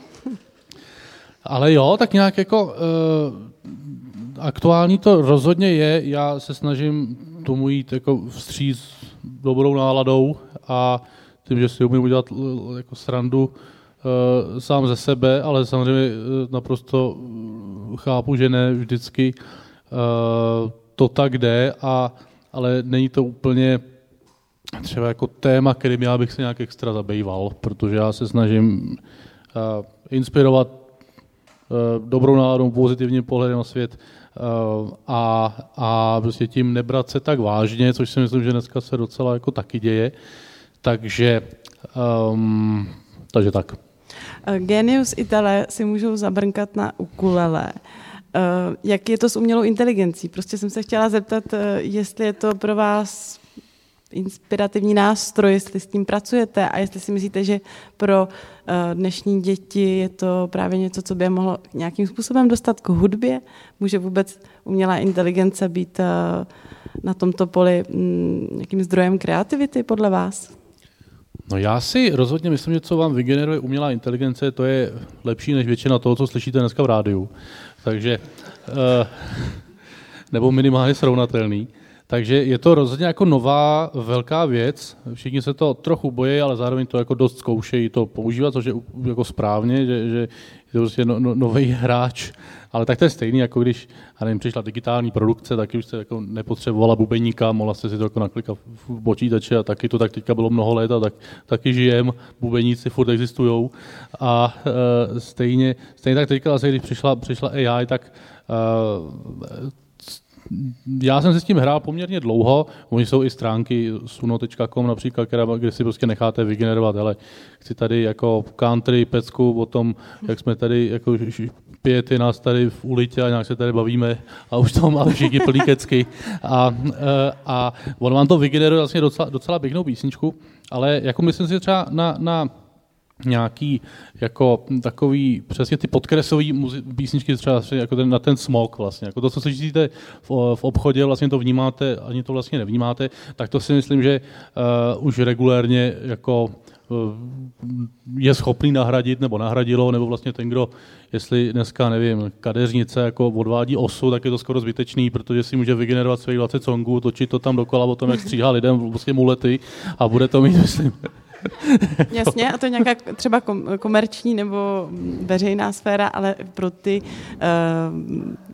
Ale jo, tak nějak jako uh, aktuální to rozhodně je, já se snažím tomu jít jako vstříc dobrou náladou a tím, že si umím udělat jako srandu uh, sám ze sebe, ale samozřejmě uh, naprosto chápu, že ne vždycky uh, to tak jde, a, ale není to úplně třeba jako téma, kterým já bych se nějak extra zabýval, protože já se snažím uh, inspirovat uh, dobrou náladou, pozitivním pohledem na svět uh, a, a prostě tím nebrat se tak vážně, což si myslím, že dneska se docela jako taky děje. Takže, um, takže tak. Genius Itale si můžou zabrnkat na ukulele. Uh, jak je to s umělou inteligencí? Prostě jsem se chtěla zeptat, uh, jestli je to pro vás inspirativní nástroj, jestli s tím pracujete a jestli si myslíte, že pro uh, dnešní děti je to právě něco, co by je mohlo nějakým způsobem dostat k hudbě? Může vůbec umělá inteligence být uh, na tomto poli um, nějakým zdrojem kreativity podle vás? No já si rozhodně myslím, že co vám vygeneruje umělá inteligence, to je lepší než většina toho, co slyšíte dneska v rádiu. Takže, uh, nebo minimálně srovnatelný. Takže je to rozhodně jako nová velká věc. Všichni se to trochu bojí, ale zároveň to jako dost zkoušejí to používat, což je jako správně, že, že je to prostě no, no, nový hráč. Ale tak to je stejný, jako když a nevím, přišla digitální produkce, taky už jste jako nepotřebovala bubeníka, mohla jste si to jako naklikat v počítači a taky to tak teďka bylo mnoho let a tak, taky žijem, bubeníci furt existujou. A uh, stejně, stejně tak teďka zase, když přišla, přišla A I, tak uh, já jsem se s tím hrál poměrně dlouho, oni jsou i stránky suno tečka com například, kde si prostě necháte vygenerovat, ale chci tady jako country pecku o tom, jak jsme tady jako pěti nás tady v ulici a nějak se tady bavíme a už to máme všichni plný kecky a, a on vám to vygeneruje vlastně docela, docela pěknou písničku, ale jako myslím si třeba na, na nějaký jako takový přesně ty podkresový muzi- písničky třeba jako ten, na ten smog vlastně, jako to, co slyšíte v, v obchodě, vlastně to vnímáte, ani to vlastně nevnímáte, tak to si myslím, že uh, už regulérně jako uh, je schopný nahradit nebo nahradilo, nebo vlastně ten, kdo, jestli dneska, nevím, kadeřnice jako odvádí osu, tak je to skoro zbytečný, protože si může vygenerovat svých dvacet songů, točit to tam dokola o tom, jak stříhá lidem vlastně mulety a bude to mít, myslím, jasně, a to je nějaká třeba komerční nebo veřejná sféra, ale pro ty uh,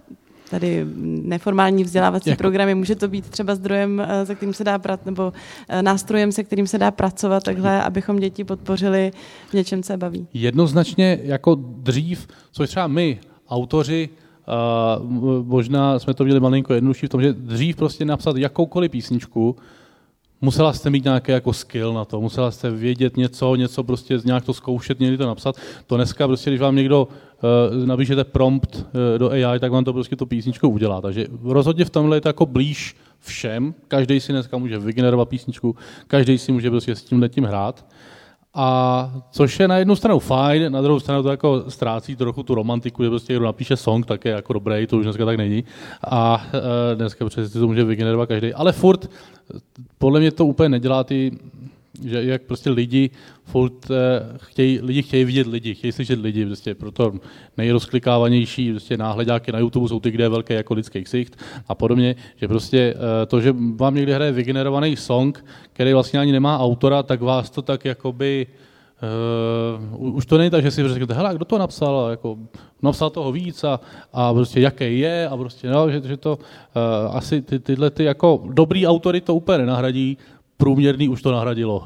tady neformální vzdělávací jako... programy, může to být třeba zdrojem, se kterým se dá pracovat, nebo nástrojem, se kterým se dá pracovat takhle, abychom děti podpořili v něčem, co baví. Jednoznačně jako dřív, což třeba my, autoři, uh, možná jsme to měli malinko jednodušší v tom, že dřív prostě napsat jakoukoliv písničku, musela jste mít nějaké jako skill na to, musela jste vědět něco, něco prostě nějak to zkoušet, někdy to napsat. To dneska prostě, když vám někdo uh, napíšete prompt uh, do A I, tak vám to prostě tu písničku udělá. Takže rozhodně v tomhle je to jako blíž všem. Každý si dneska může vygenerovat písničku, každý si může prostě s tím letím hrát. A což je na jednu stranu fajn, na druhou stranu to jako ztrácí trochu tu romantiku, že prostě někdo napíše song, tak je jako dobrý, to už dneska tak není. A e, dneska přesně to může vygenerovat každý. Ale furt, podle mě to úplně nedělá ty, že jak prostě lidi furt e, chtějí, lidi chtějí vidět lidi, chtějí slyšet lidi, prostě proto nejrozklikávanější prostě náhledáky na YouTube jsou ty, kde je velký jako lidský ksicht a podobně, že prostě e, to, že vám někde hraje vygenerovaný song, který vlastně ani nemá autora, tak vás to tak jakoby Uh, už to není tak, že si řeknete, hele, kdo to napsal, a jako, napsal toho víc a, a prostě jaký je a prostě, no, že, že to uh, asi ty, tyhle ty jako dobrý autory to úplně nenahradí, průměrný už to nahradilo.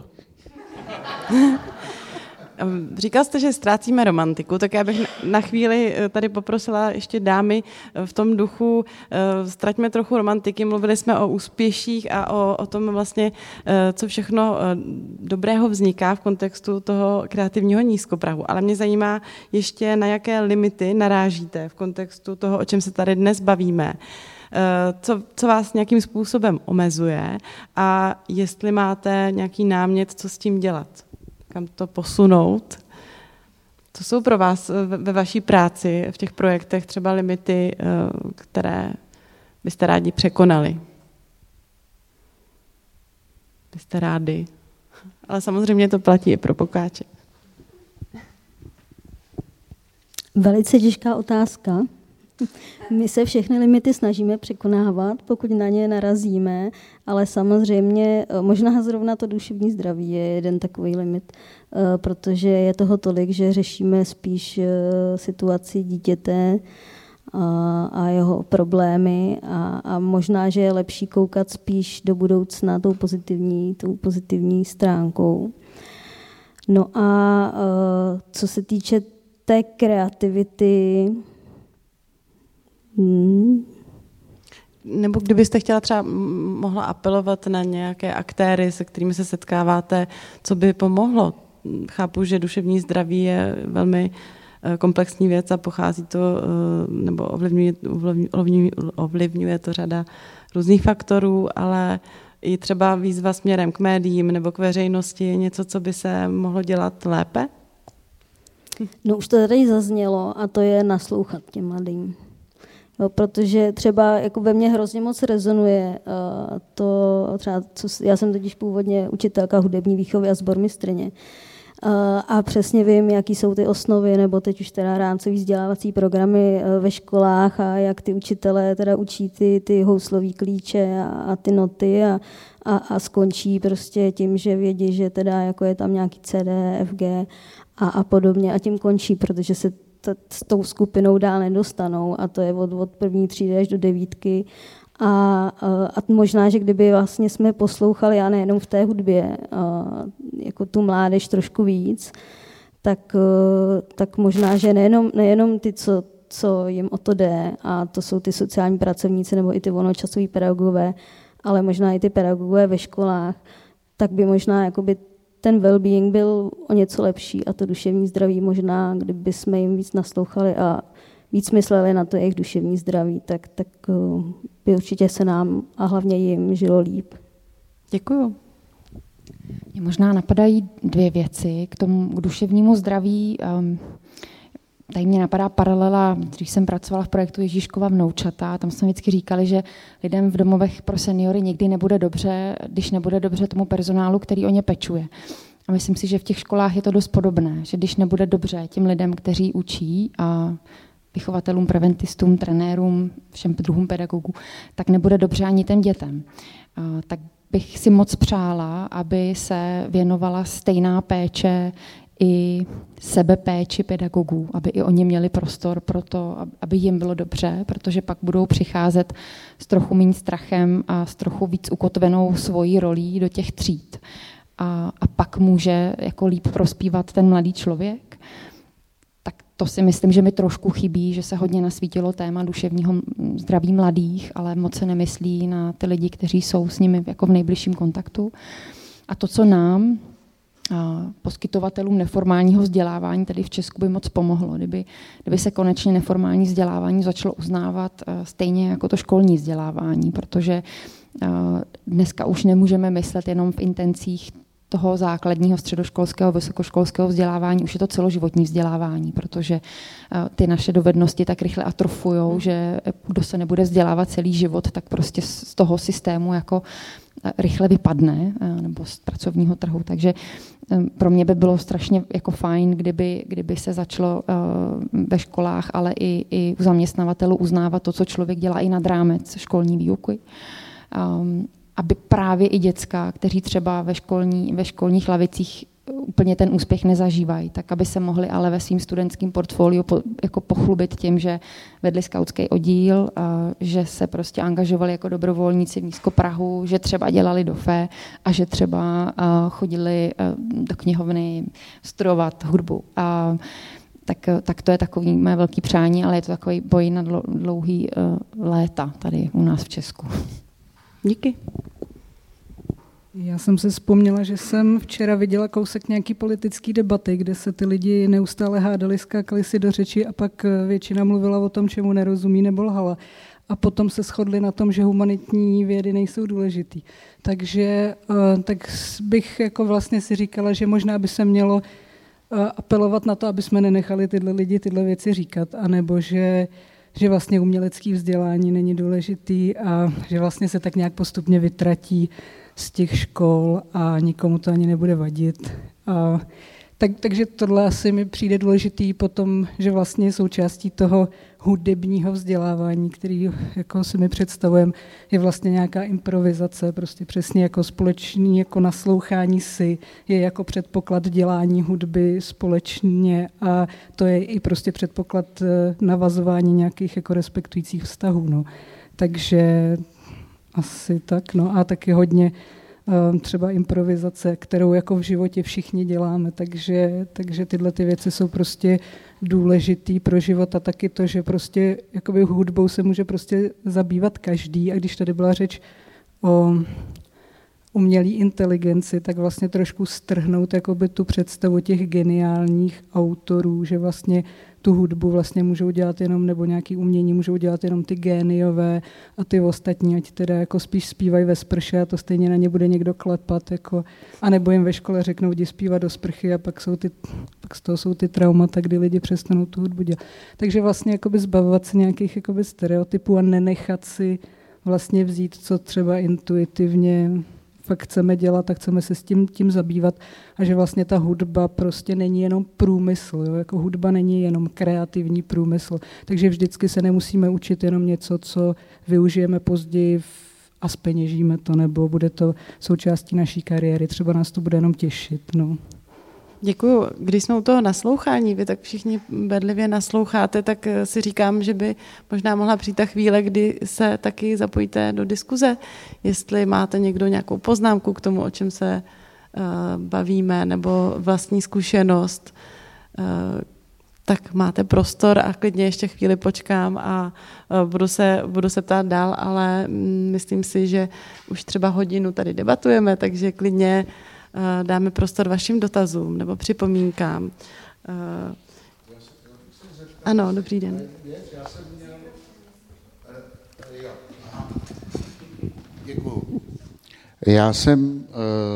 Říkal jste, že ztrácíme romantiku, tak já bych na chvíli tady poprosila ještě dámy v tom duchu, ztraťme trochu romantiky, mluvili jsme o úspěších a o, o tom vlastně, co všechno dobrého vzniká v kontextu toho kreativního nízkoprahu, ale mě zajímá ještě, na jaké limity narážíte v kontextu toho, o čem se tady dnes bavíme. Co, co vás nějakým způsobem omezuje a jestli máte nějaký námět, co s tím dělat. Kam to posunout. Co jsou pro vás ve vaší práci, v těch projektech třeba limity, které byste rádi překonali? Byste rádi. Ale samozřejmě to platí i pro pokáče. Velice těžká otázka. My se všechny limity snažíme překonávat, pokud na ně narazíme, ale samozřejmě možná zrovna to duševní zdraví je jeden takový limit, protože je toho tolik, že řešíme spíš situaci dítěte a jeho problémy a, a možná, že je lepší koukat spíš do budoucna tou pozitivní, tou pozitivní stránkou. No a co se týče té kreativity, Hmm. Nebo kdybyste chtěla třeba mohla apelovat na nějaké aktéry, se kterými se setkáváte, co by pomohlo? Chápu, že duševní zdraví je velmi komplexní věc a pochází to, nebo ovlivňuje, ovlivňuje, ovlivňuje to řada různých faktorů, ale i třeba výzva směrem k médiím nebo k veřejnosti je něco, co by se mohlo dělat lépe? No už to tady zaznělo a to je naslouchat těm mladým. Jo, protože třeba jako ve mně hrozně moc rezonuje uh, to, třeba, co, já jsem totiž původně učitelka hudební výchovy a sbormistryně. Uh, a přesně vím, jaký jsou ty osnovy, nebo teď už teda rámcový vzdělávací programy uh, ve školách a jak ty učitelé teda učí ty, ty houslový klíče a, a ty noty a, a, a skončí prostě tím, že vědí, že teda jako je tam nějaký C D, F, G a, a podobně a tím končí, protože se s tou skupinou dál nedostanou a to je od, od první třídy až do devítky a, a možná, že kdyby vlastně jsme poslouchali, a nejenom v té hudbě, a, jako tu mládež trošku víc, tak, tak možná, že nejenom, nejenom ty, co, co jim o to jde, a to jsou ty sociální pracovníci nebo i ty volnočasoví pedagogové, ale možná i ty pedagogové ve školách, tak by možná jakoby ten well-being byl o něco lepší a to duševní zdraví možná, kdyby jsme jim víc naslouchali a víc mysleli na to jejich duševní zdraví, tak, tak by určitě se nám a hlavně jim žilo líp. Děkuju. Mě možná napadají dvě věci k tomu k duševnímu zdraví. Tady mě napadá paralela, když jsem pracovala v projektu Ježíškova vnoučata, tam jsme vždycky říkali, že lidem v domovech pro seniory nikdy nebude dobře, když nebude dobře tomu personálu, který o ně pečuje. A myslím si, že v těch školách je to dost podobné, že když nebude dobře těm lidem, kteří učí a vychovatelům, preventistům, trenérům, všem druhům pedagogů, tak nebude dobře ani těm dětem. A tak bych si moc přála, aby se věnovala stejná péče i sebepéči pedagogů, aby i oni měli prostor pro to, aby jim bylo dobře, protože pak budou přicházet s trochu méně strachem a s trochu víc ukotvenou svojí rolí do těch tříd. A, a pak může jako líp prospívat ten mladý člověk. Tak to si myslím, že mi trošku chybí, že se hodně nasvítilo téma duševního zdraví mladých, ale moc se nemyslí na ty lidi, kteří jsou s nimi jako v nejbližším kontaktu. A to, co nám, poskytovatelům neformálního vzdělávání tady v Česku, by moc pomohlo, kdyby, kdyby se konečně neformální vzdělávání začalo uznávat stejně jako to školní vzdělávání, protože dneska už nemůžeme myslet jenom v intencích toho základního, středoškolského, vysokoškolského vzdělávání, už je to celoživotní vzdělávání, protože ty naše dovednosti tak rychle atrofujou, že kdo se nebude vzdělávat celý život, tak prostě z toho systému jako rychle vypadne, nebo z pracovního trhu. Takže pro mě by bylo strašně jako fajn, kdyby, kdyby se začalo ve školách, ale i, i u zaměstnavatelů uznávat to, co člověk dělá i nad rámec školní výuky. Um, aby právě i děcka, kteří třeba ve, školní, ve školních lavicích úplně ten úspěch nezažívají, tak aby se mohli ale ve svým studentském portfoliu po, jako pochlubit tím, že vedli skautský oddíl, a že se prostě angažovali jako dobrovolníci v Nízkoprahu, že třeba dělali dofé a že třeba a, chodili a, do knihovny studovat hudbu. A, tak, tak to je takový mé velký přání, ale je to takový boj na dlouhý uh, léta tady u nás v Česku. Díky. Já jsem se vzpomněla, že jsem včera viděla kousek nějaký politický debaty, kde se ty lidi neustále hádali, skákali si do řeči a pak většina mluvila o tom, čemu nerozumí nebo lhala. A potom se shodli na tom, že humanitní vědy nejsou důležitý. Takže tak bych jako vlastně si říkala, že možná by se mělo apelovat na to, aby jsme nenechali tyhle lidi tyhle věci říkat, anebo že že vlastně umělecké vzdělání není důležitý a že vlastně se tak nějak postupně vytratí z těch škol a nikomu to ani nebude vadit. A tak, takže tohle asi mi přijde důležitý potom, že vlastně součástí toho hudebního vzdělávání, který jako si my představujeme, je vlastně nějaká improvizace, prostě přesně jako společný jako naslouchání si, je jako předpoklad dělání hudby společně a to je i prostě předpoklad navazování nějakých jako respektujících vztahů. No. Takže asi tak, no a taky hodně třeba improvizace, kterou jako v životě všichni děláme, takže, takže tyhle ty věci jsou prostě důležitý pro život a taky to, že prostě jakoby hudbou se může prostě zabývat každý a když tady byla řeč o umělé inteligenci, tak vlastně trošku strhnout jakoby tu představu těch geniálních autorů, že vlastně tu hudbu vlastně můžou dělat jenom, nebo nějaké umění můžou dělat jenom ty géniové a ty ostatní, ať teda jako spíš zpívají ve sprše a to stejně na ně bude někdo klepat, jako, a nebo jim ve škole řeknou, jdi zpívat do sprchy a pak, jsou ty, pak z toho jsou ty traumata, kdy lidi přestanou tu hudbu dělat. Takže vlastně jakoby zbavovat se nějakých jakoby stereotypů a nenechat si vlastně vzít, co třeba intuitivně fakt chceme dělat a chceme se s tím, tím zabývat a že vlastně ta hudba prostě není jenom průmysl, jo? Jako hudba není jenom kreativní průmysl, takže vždycky se nemusíme učit jenom něco, co využijeme později a zpeněžíme to, nebo bude to součástí naší kariéry, třeba nás to bude jenom těšit. No. Děkuju. Když jsme u toho naslouchání, vy tak všichni bedlivě nasloucháte, tak si říkám, že by možná mohla přijít ta chvíle, kdy se taky zapojíte do diskuze. Jestli máte někdo nějakou poznámku k tomu, o čem se uh, bavíme, nebo vlastní zkušenost, uh, tak máte prostor a klidně ještě chvíli počkám a uh, budu se, budu se ptát dál, ale mm, myslím si, že už třeba hodinu tady debatujeme, takže klidně dáme prostor vašim dotazům nebo připomínkám. Ano, dobrý den. Já jsem měl... Děkuju. Já jsem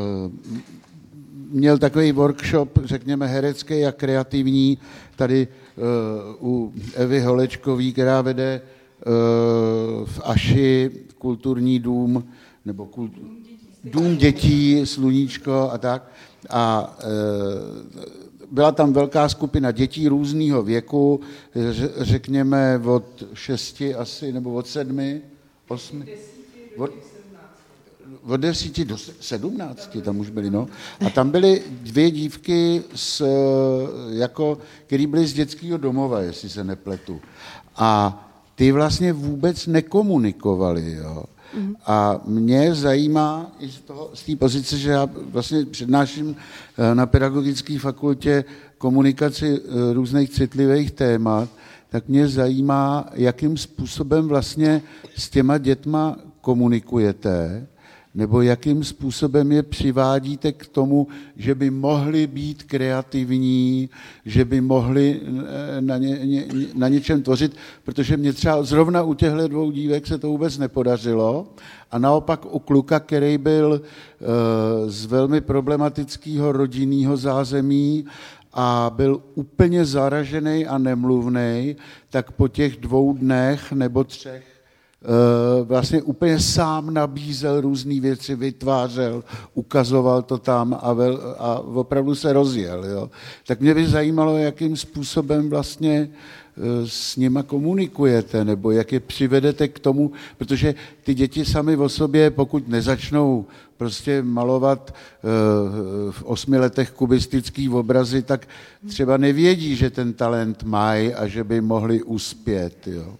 měl takový workshop, řekněme, herecký a kreativní, tady u Evy Holečkový, která vede v Aši kulturní dům, nebo kultur... dům dětí, Sluníčko a tak. A e, byla tam velká skupina dětí různého věku, řekněme od šesti asi, nebo od sedmi, osmi. Od, od desíti do sedmnácti tam už byly, no. A tam byly dvě dívky, s, jako, které byly z dětského domova, jestli se nepletu. A ty vlastně vůbec nekomunikovaly, jo. A mě zajímá i z toho, z té pozice, že já vlastně přednáším na pedagogické fakultě komunikaci různých citlivých témat, tak mě zajímá, jakým způsobem vlastně s těma dětma komunikujete, nebo jakým způsobem je přivádíte k tomu, že by mohli být kreativní, že by mohli na, ně, ně, na něčem tvořit, protože mě třeba zrovna u těchto dvou dívek se to vůbec nepodařilo a naopak u kluka, který byl uh, z velmi problematického rodinného zázemí a byl úplně zaražený a nemluvnej, tak po těch dvou dnech nebo třech vlastně úplně sám nabízel různé věci, vytvářel, ukazoval to tam a, vel, a opravdu se rozjel. Jo. Tak mě by zajímalo, jakým způsobem vlastně s nima komunikujete, nebo jak je přivedete k tomu, protože ty děti sami o sobě, pokud nezačnou prostě malovat v osmi letech kubistický obrazy, tak třeba nevědí, že ten talent mají a že by mohli uspět. Jo.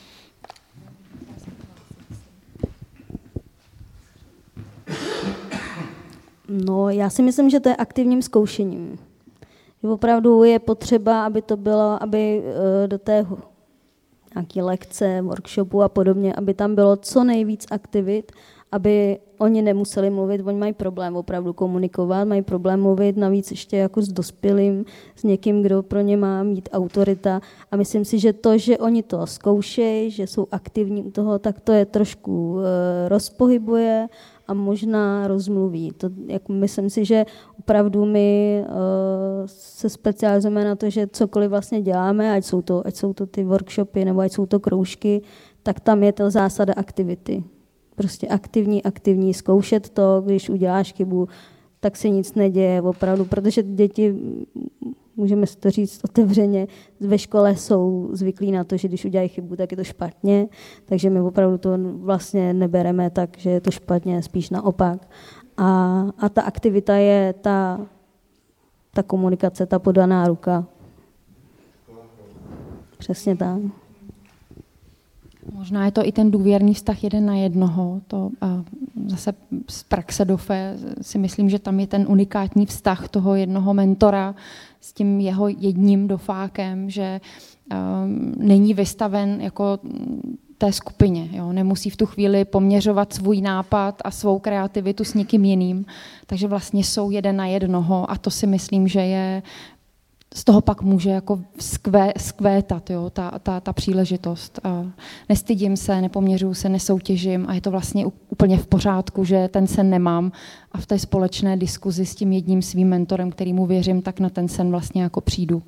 No, já si myslím, že to je aktivním zkoušením. Že opravdu je potřeba, aby to bylo, aby do té nějaké lekce, workshopu a podobně, aby tam bylo co nejvíc aktivit, aby oni nemuseli mluvit, oni mají problém opravdu komunikovat, mají problém mluvit navíc ještě jako s dospělým, s někým, kdo pro ně má mít autorita. A myslím si, že to, že oni to zkoušejí, že jsou aktivní u toho, tak to je trošku uh, rozpohybuje a možná rozmluví. To, jako myslím si, že opravdu my uh, se specializujeme na to, že cokoliv vlastně děláme, ať jsou to, ať jsou to ty workshopy nebo ať jsou to kroužky, tak tam je ta zásada aktivity. Prostě aktivní, aktivní, zkoušet to, když uděláš chybu, tak se nic neděje opravdu, protože děti, můžeme si to říct otevřeně, ve škole jsou zvyklí na to, že když udělají chybu, tak je to špatně, takže my opravdu to vlastně nebereme tak, že je to špatně, spíš naopak. A, a ta aktivita je ta, ta komunikace, ta podaná ruka. Přesně tak. Možná je to i ten důvěrný vztah jeden na jednoho. To a zase z praxe do F E si myslím, že tam je ten unikátní vztah toho jednoho mentora s tím jeho jedním dofákem, že um, není vystaven jako té skupině. Jo? Nemusí v tu chvíli poměřovat svůj nápad a svou kreativitu s někým jiným. Takže vlastně jsou jeden na jednoho a to si myslím, že je z toho pak může jako skvé, skvétat, jo, ta, ta, ta příležitost. A nestydím se, nepoměřuju se, nesoutěžím a je to vlastně úplně v pořádku, že ten sen nemám a v té společné diskuzi s tím jedním svým mentorem, kterýmu věřím, tak na ten sen vlastně jako přijdu.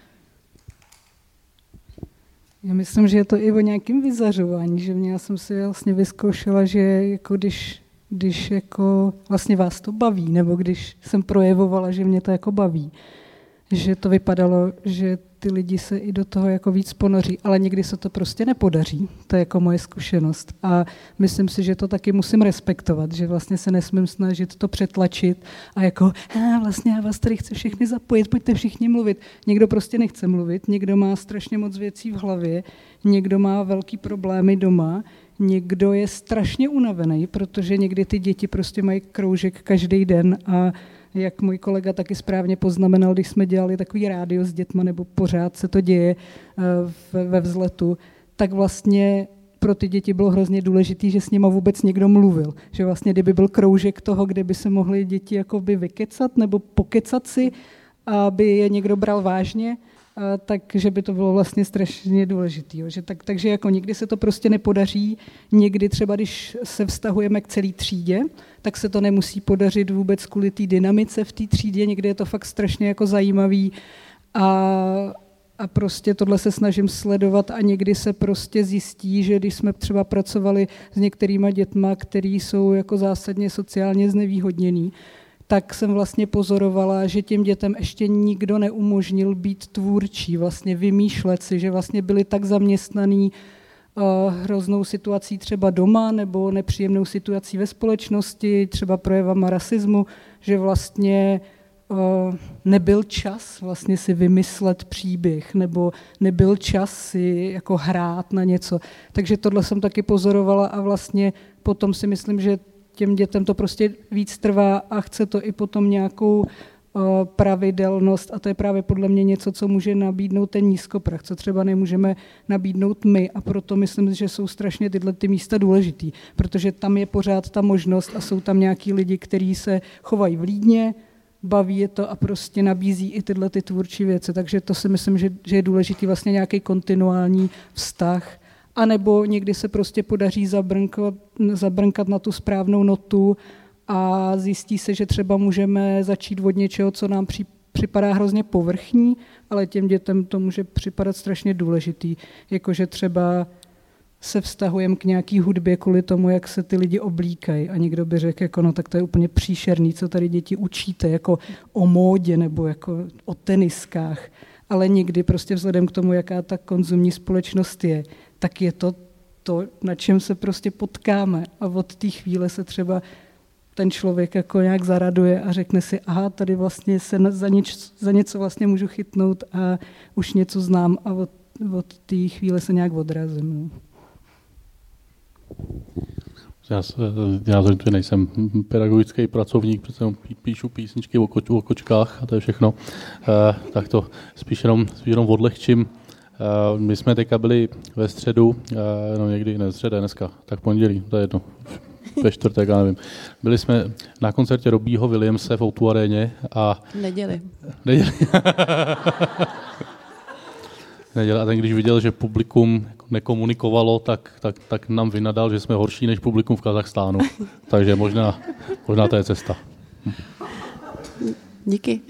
Já myslím, že je to i o nějakém vyzařování, že mě, já jsem si vlastně vyzkoušela, že jako když, když jako vlastně vás to baví, nebo když jsem projevovala, že mě to jako baví, že to vypadalo, že ty lidi se i do toho jako víc ponoří, ale někdy se to prostě nepodaří. To je jako moje zkušenost. A myslím si, že to taky musím respektovat, že vlastně se nesmím snažit to přetlačit a jako a vlastně já vás tady chci všechny zapojit, pojďte všichni mluvit. Někdo prostě nechce mluvit, někdo má strašně moc věcí v hlavě, někdo má velký problémy doma, někdo je strašně unavený, protože někdy ty děti prostě mají kroužek každý den a jak můj kolega taky správně poznamenal, když jsme dělali takový rádio s dětma, nebo pořád se to děje ve Vzletu, tak vlastně pro ty děti bylo hrozně důležité, že s nima vůbec někdo mluvil. Že vlastně kdyby byl kroužek toho, kde by se mohly děti jakoby vykecat nebo pokecat si, aby je někdo bral vážně, takže by to bylo vlastně strašně důležité. Že tak, takže jako někdy se to prostě nepodaří, někdy třeba, když se vztahujeme k celé třídě, tak se to nemusí podařit vůbec kvůli té dynamice v té třídě, někdy je to fakt strašně jako zajímavý a, a prostě tohle se snažím sledovat a někdy se prostě zjistí, že když jsme třeba pracovali s některýma dětma, který jsou jako zásadně sociálně znevýhodněný, tak jsem vlastně pozorovala, že těm dětem ještě nikdo neumožnil být tvůrčí, vlastně vymýšlet si, že vlastně byli tak zaměstnaný hroznou situací třeba doma nebo nepříjemnou situací ve společnosti, třeba projevama rasismu, že vlastně nebyl čas vlastně si vymyslet příběh nebo nebyl čas si jako hrát na něco. Takže tohle jsem taky pozorovala a vlastně potom si myslím, že těm dětem to prostě víc trvá a chce to i potom nějakou pravidelnost a to je právě podle mě něco, co může nabídnout ten nízkoprah, co třeba nemůžeme nabídnout my a proto myslím, že jsou strašně tyhle ty místa důležitý, protože tam je pořád ta možnost a jsou tam nějaký lidi, kteří se chovají vlídně, baví je to a prostě nabízí i tyhle ty tvůrčí věci, takže to si myslím, že, že je důležitý vlastně nějaký kontinuální vztah, anebo někdy se prostě podaří zabrnkat, zabrnkat na tu správnou notu a zjistí se, že třeba můžeme začít od něčeho, co nám při, připadá hrozně povrchní, ale těm dětem to může připadat strašně důležitý. Jakože třeba se vztahujeme k nějaký hudbě kvůli tomu, jak se ty lidi oblíkají a někdo by řekl, jako, no tak to je úplně příšerný, co tady děti učíte, jako o módě nebo jako o teniskách, ale někdy prostě vzhledem k tomu, jaká ta konzumní společnost je, tak je to to, na čem se prostě potkáme a od té chvíle se třeba ten člověk jako nějak zaraduje a řekne si, aha, tady vlastně se za, něč, za něco vlastně můžu chytnout a už něco znám a od, od té chvíle se nějak odrazím. No. Já, já zřejmě nejsem pedagogický pracovník, protože píšu písničky o, koč, o kočkách a to je všechno. E, tak to spíš jenom, spíš jenom odlehčím. E, my jsme teďka byli ve středu, e, no někdy, ne středa, dneska, tak pondělí, to je jedno, ve čtvrtek, já nevím. Byli jsme na koncertě Robbieho Williamse v O dva aréně a... Neděli. Neděli. Neděli. A ten, když viděl, že publikum nekomunikovalo, tak, tak, tak nám vynadal, že jsme horší než publikum v Kazachstánu. Takže možná, možná to je cesta. Hm. Díky.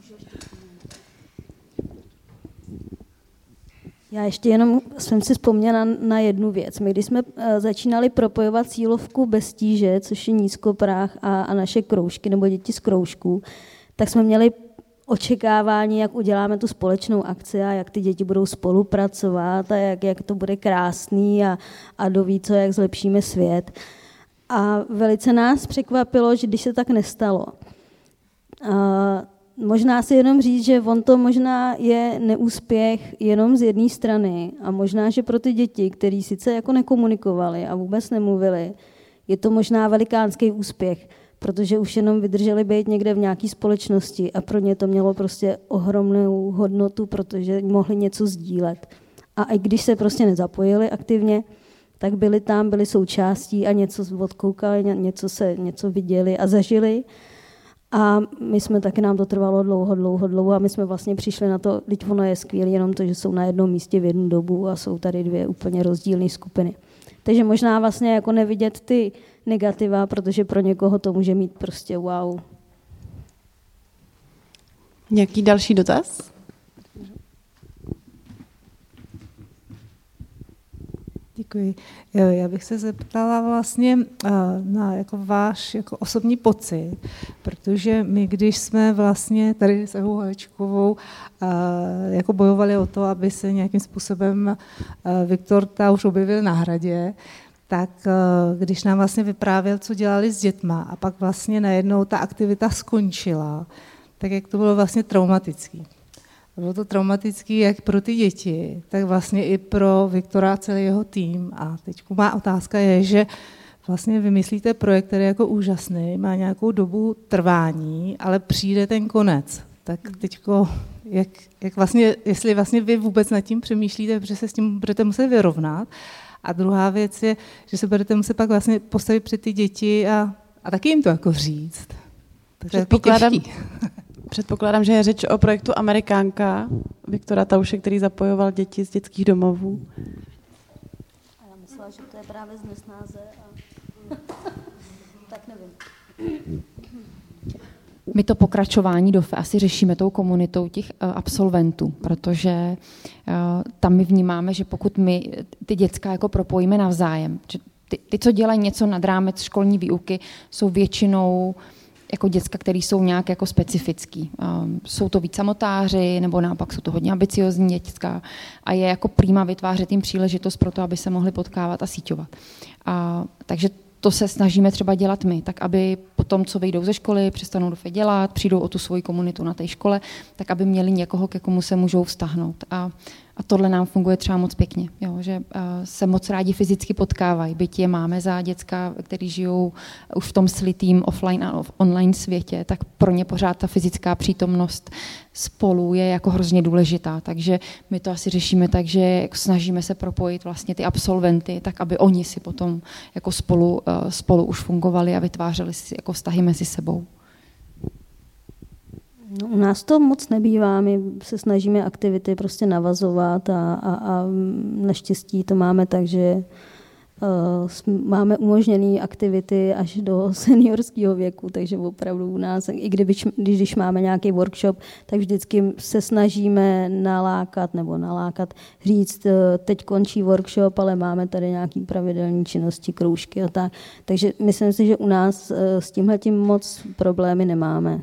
Já ještě jenom jsem si vzpomněla na jednu věc. My když jsme začínali propojovat cílovku bez tíže, což je nízkopráh a, a naše kroužky nebo děti z kroužků, tak jsme měli očekávání, jak uděláme tu společnou akci a jak ty děti budou spolupracovat a jak, jak to bude krásný a, a doví co, jak zlepšíme svět. A velice nás překvapilo, že když se tak nestalo. A možná si jenom říct, že on to možná je neúspěch jenom z jedné strany a možná, že pro ty děti, který sice jako nekomunikovali a vůbec nemluvili, je to možná velikánský úspěch, protože už jenom vydrželi být někde v nějaké společnosti a pro ně to mělo prostě ohromnou hodnotu, protože mohli něco sdílet. A i když se prostě nezapojili aktivně, tak byli tam, byli součástí a něco odkoukali, něco, se, něco viděli a zažili. A my jsme taky, nám to trvalo dlouho, dlouho, dlouho a my jsme vlastně přišli na to, teď ono je skvělé jenom to, že jsou na jednom místě v jednu dobu a jsou tady dvě úplně rozdílné skupiny. Takže možná vlastně jako nevidět ty negativa, protože pro někoho to může mít prostě wow. Nějaký další dotaz? Děkuji. Já bych se zeptala vlastně na jako váš jako osobní pocit, protože my, když jsme vlastně tady s Evou Holečkovou jako bojovali o to, aby se nějakým způsobem Viktor Tauš objevil na Hradě, tak když nám vlastně vyprávěl, co dělali s dětma a pak vlastně najednou ta aktivita skončila, tak jak to bylo vlastně traumatický. Bylo to traumatický jak pro ty děti, tak vlastně i pro Viktora a celý jeho tým. A teď má otázka je, že vlastně vymyslíte projekt, který je jako úžasný, má nějakou dobu trvání, ale přijde ten konec. Tak teďko, jak, jak vlastně, jestli vlastně vy vůbec nad tím přemýšlíte, protože se s tím budete muset vyrovnat. A druhá věc je, že se budete muset pak vlastně postavit před ty děti a, a taky jim to jako říct. Takže předpokládám, předpokládám, že je řeč o projektu Amerikánka Viktora Tauše, který zapojoval děti z dětských domovů. A já myslela, že to je právě z Nesnáze a tak nevím. My to pokračování do F E asi řešíme tou komunitou těch uh, absolventů, protože uh, tam my vnímáme, že pokud my ty děcka jako propojíme navzájem, že ty, ty, co dělají něco nad rámec školní výuky, jsou většinou jako děcka, který jsou nějak jako specifický. Jsou to víc samotáři, nebo naopak jsou to hodně ambiciozní děcka a je jako prima vytvářet jim příležitost pro to, aby se mohli potkávat a síťovat. A, takže to se snažíme třeba dělat my, tak aby po tom, co vyjdou ze školy, přestanou doufě dělat, přijdou o tu svoji komunitu na té škole, tak aby měli někoho, ke komu se můžou vztahnout. A, a tohle nám funguje třeba moc pěkně, jo, že se moc rádi fyzicky potkávají, byť je máme za děcka, kteří žijou už v tom slitým offline a online světě, tak pro ně pořád ta fyzická přítomnost spolu je jako hrozně důležitá, takže my to asi řešíme tak, že snažíme se propojit vlastně ty absolventy, tak aby oni si potom jako spolu, spolu už fungovali a vytvářeli si jako vztahy mezi sebou. No, u nás to moc nebývá, my se snažíme aktivity prostě navazovat a, a, a naštěstí to máme tak, že uh, máme umožněné aktivity až do seniorského věku, takže opravdu u nás, i kdyby, když, když máme nějaký workshop, tak vždycky se snažíme nalákat nebo nalákat, říct, uh, teď končí workshop, ale máme tady nějaký pravidelné činnosti, kroužky a tak. Takže myslím si, že u nás uh, s tímhletím moc problémy nemáme.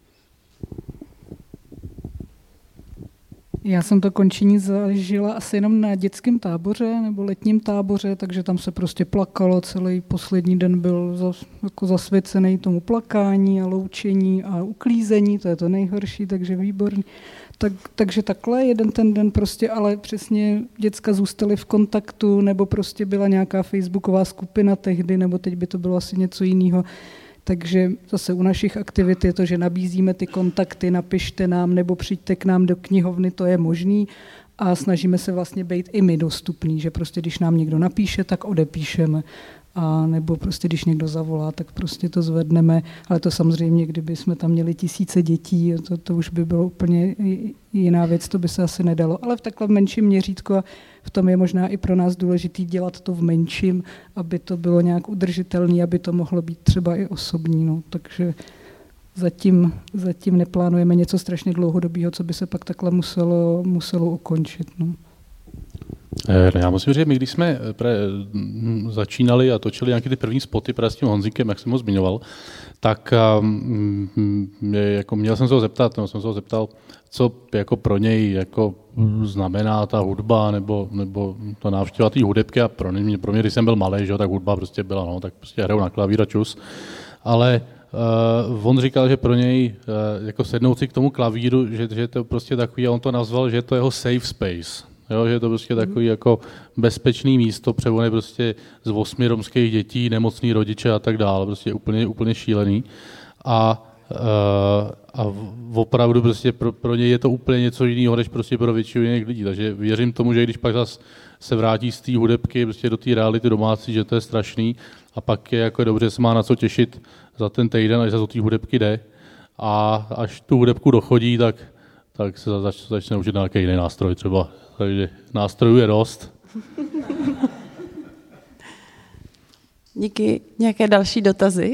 Já jsem to končení zažila asi jenom na dětském táboře nebo letním táboře, takže tam se prostě plakalo, celý poslední den byl zas, jako zasvěcený tomu plakání a loučení a uklízení, to je to nejhorší, takže výborný. Tak, takže takhle jeden ten den prostě, ale přesně děcka zůstaly v kontaktu, nebo prostě byla nějaká facebooková skupina tehdy, nebo teď by to bylo asi něco jiného. Takže zase u našich aktivit je to, že nabízíme ty kontakty, napište nám nebo přijďte k nám do knihovny, to je možný a snažíme se vlastně být i my dostupní, že prostě když nám někdo napíše, tak odepíšeme. A nebo prostě když někdo zavolá, tak prostě to zvedneme, ale to samozřejmě, kdyby jsme tam měli tisíce dětí, to, to už by bylo úplně jiná věc, to by se asi nedalo. Ale v takhle menším měřítku a v tom je možná i pro nás důležitý dělat to v menším, aby to bylo nějak udržitelné, aby to mohlo být třeba i osobní. No. Takže zatím, zatím neplánujeme něco strašně dlouhodobého, co by se pak takhle muselo, muselo ukončit. No. Já musím říct, my když jsme pre, začínali a točili nějaké ty první spoty s tím Honzíkem, jak jsem ho zmiňoval, tak um, jako měl jsem se ho zeptat, no, jsem se ho zeptal, co jako pro něj jako znamená ta hudba nebo, nebo ta návštěva té hudebky a pro mě, pro mě, když jsem byl malý, že, tak hudba prostě byla, no, tak prostě hraju na klavír a čus, ale Uh, on říkal, že pro něj uh, jako sednout si k tomu klavíru, že, že to prostě takový, a on to nazval, že je to jeho safe space. Jo, že je to prostě takový jako bezpečný místo, převony prostě z osmi romských dětí, nemocný rodiče a tak dále, prostě úplně, úplně šílený. A, uh, a opravdu prostě pro, pro něj je to úplně něco jiného, než prostě pro většinu jiných lidí. Takže věřím tomu, že když pak zase se vrátí z té hudebky prostě do té reality domácí, že to je strašný a pak je jako dobře, se má na co těšit za ten týden, až za té hudebky jde. A až tu hudebku dochodí, tak, tak se zač, začne učit na nějaký jiný nástroj třeba. Takže nástrojů je dost. Díky. Nějaké další dotazy?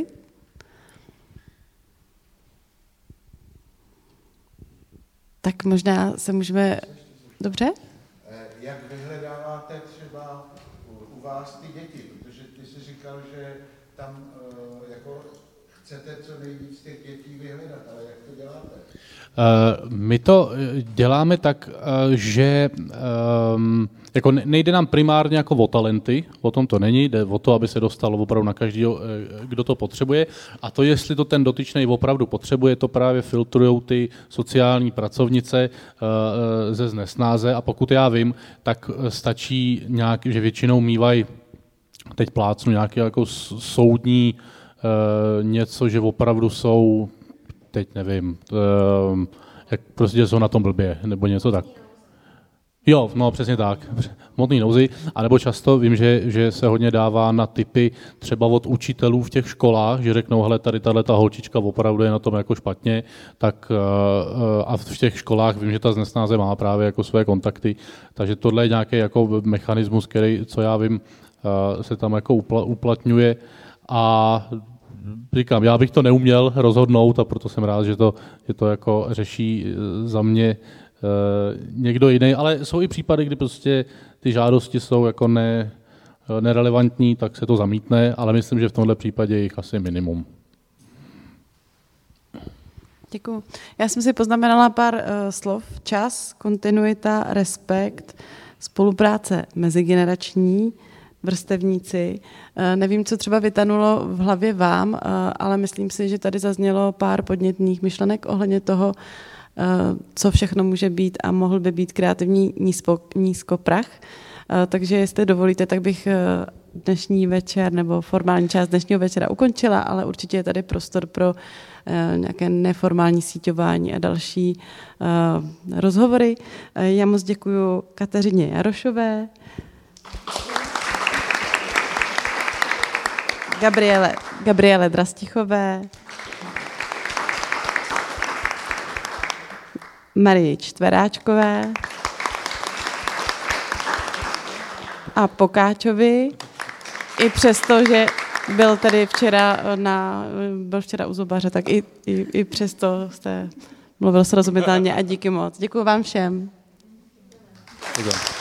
Tak možná se můžeme... Dobře? Jak vyhledáváte třeba u vás ty děti? Protože ty jsi říkal, že tam jako chcete co nejvíc těch dětí vyhledat, ale jak to děláte? My to děláme tak, že jako nejde nám primárně jako o talenty, o tom to není, jde o to, aby se dostalo opravdu na každého, kdo to potřebuje. A to, jestli to ten dotyčný opravdu potřebuje, to právě filtrujou ty sociální pracovnice ze Znesnáze. A pokud já vím, tak stačí nějak, že většinou mívají, teď plácnu, nějaký jako soudní něco, že opravdu jsou, teď nevím, jak prostě jsou na tom blbě, nebo něco tak. Jo, no přesně tak, hmotný nouzi, anebo často vím, že, že se hodně dává na tipy třeba od učitelů v těch školách, že řeknou, hele, tady tato holčička opravdu je na tom jako špatně, tak a v těch školách vím, že ta Znesnáze má právě jako své kontakty, takže tohle je nějaký jako mechanismus, který, co já vím, se tam jako uplatňuje a říkám, já bych to neuměl rozhodnout a proto jsem rád, že to, že to jako řeší za mě někdo jiný, ale jsou i případy, kdy prostě ty žádosti jsou jako ne, nerelevantní, tak se to zamítne, ale myslím, že v tomhle případě je jich asi minimum. Děkuju. Já jsem si poznamenala pár uh, slov. Čas, kontinuita, respekt, spolupráce mezigenerační, vrstevníci. Uh, nevím, co třeba vytanulo v hlavě vám, uh, ale myslím si, že tady zaznělo pár podnětných myšlenek ohledně toho, uh, co všechno může být a mohl by být kreativní nízko, nízkoprach. Uh, takže jestli dovolíte, tak bych uh, dnešní večer nebo formální část dnešního večera ukončila, ale určitě je tady prostor pro uh, nějaké neformální síťování a další uh, rozhovory. Uh, já moc děkuju Kateřině Jarošové, Gabriele, Gabriele Drastichové, Marii Čtveráčkové a Pokáčovi, i přesto, že byl tady včera, na, byl včera u zubaře, tak i, i, i přesto jste mluvil srozumitelně a díky moc. Děkuji vám všem. Děkuji.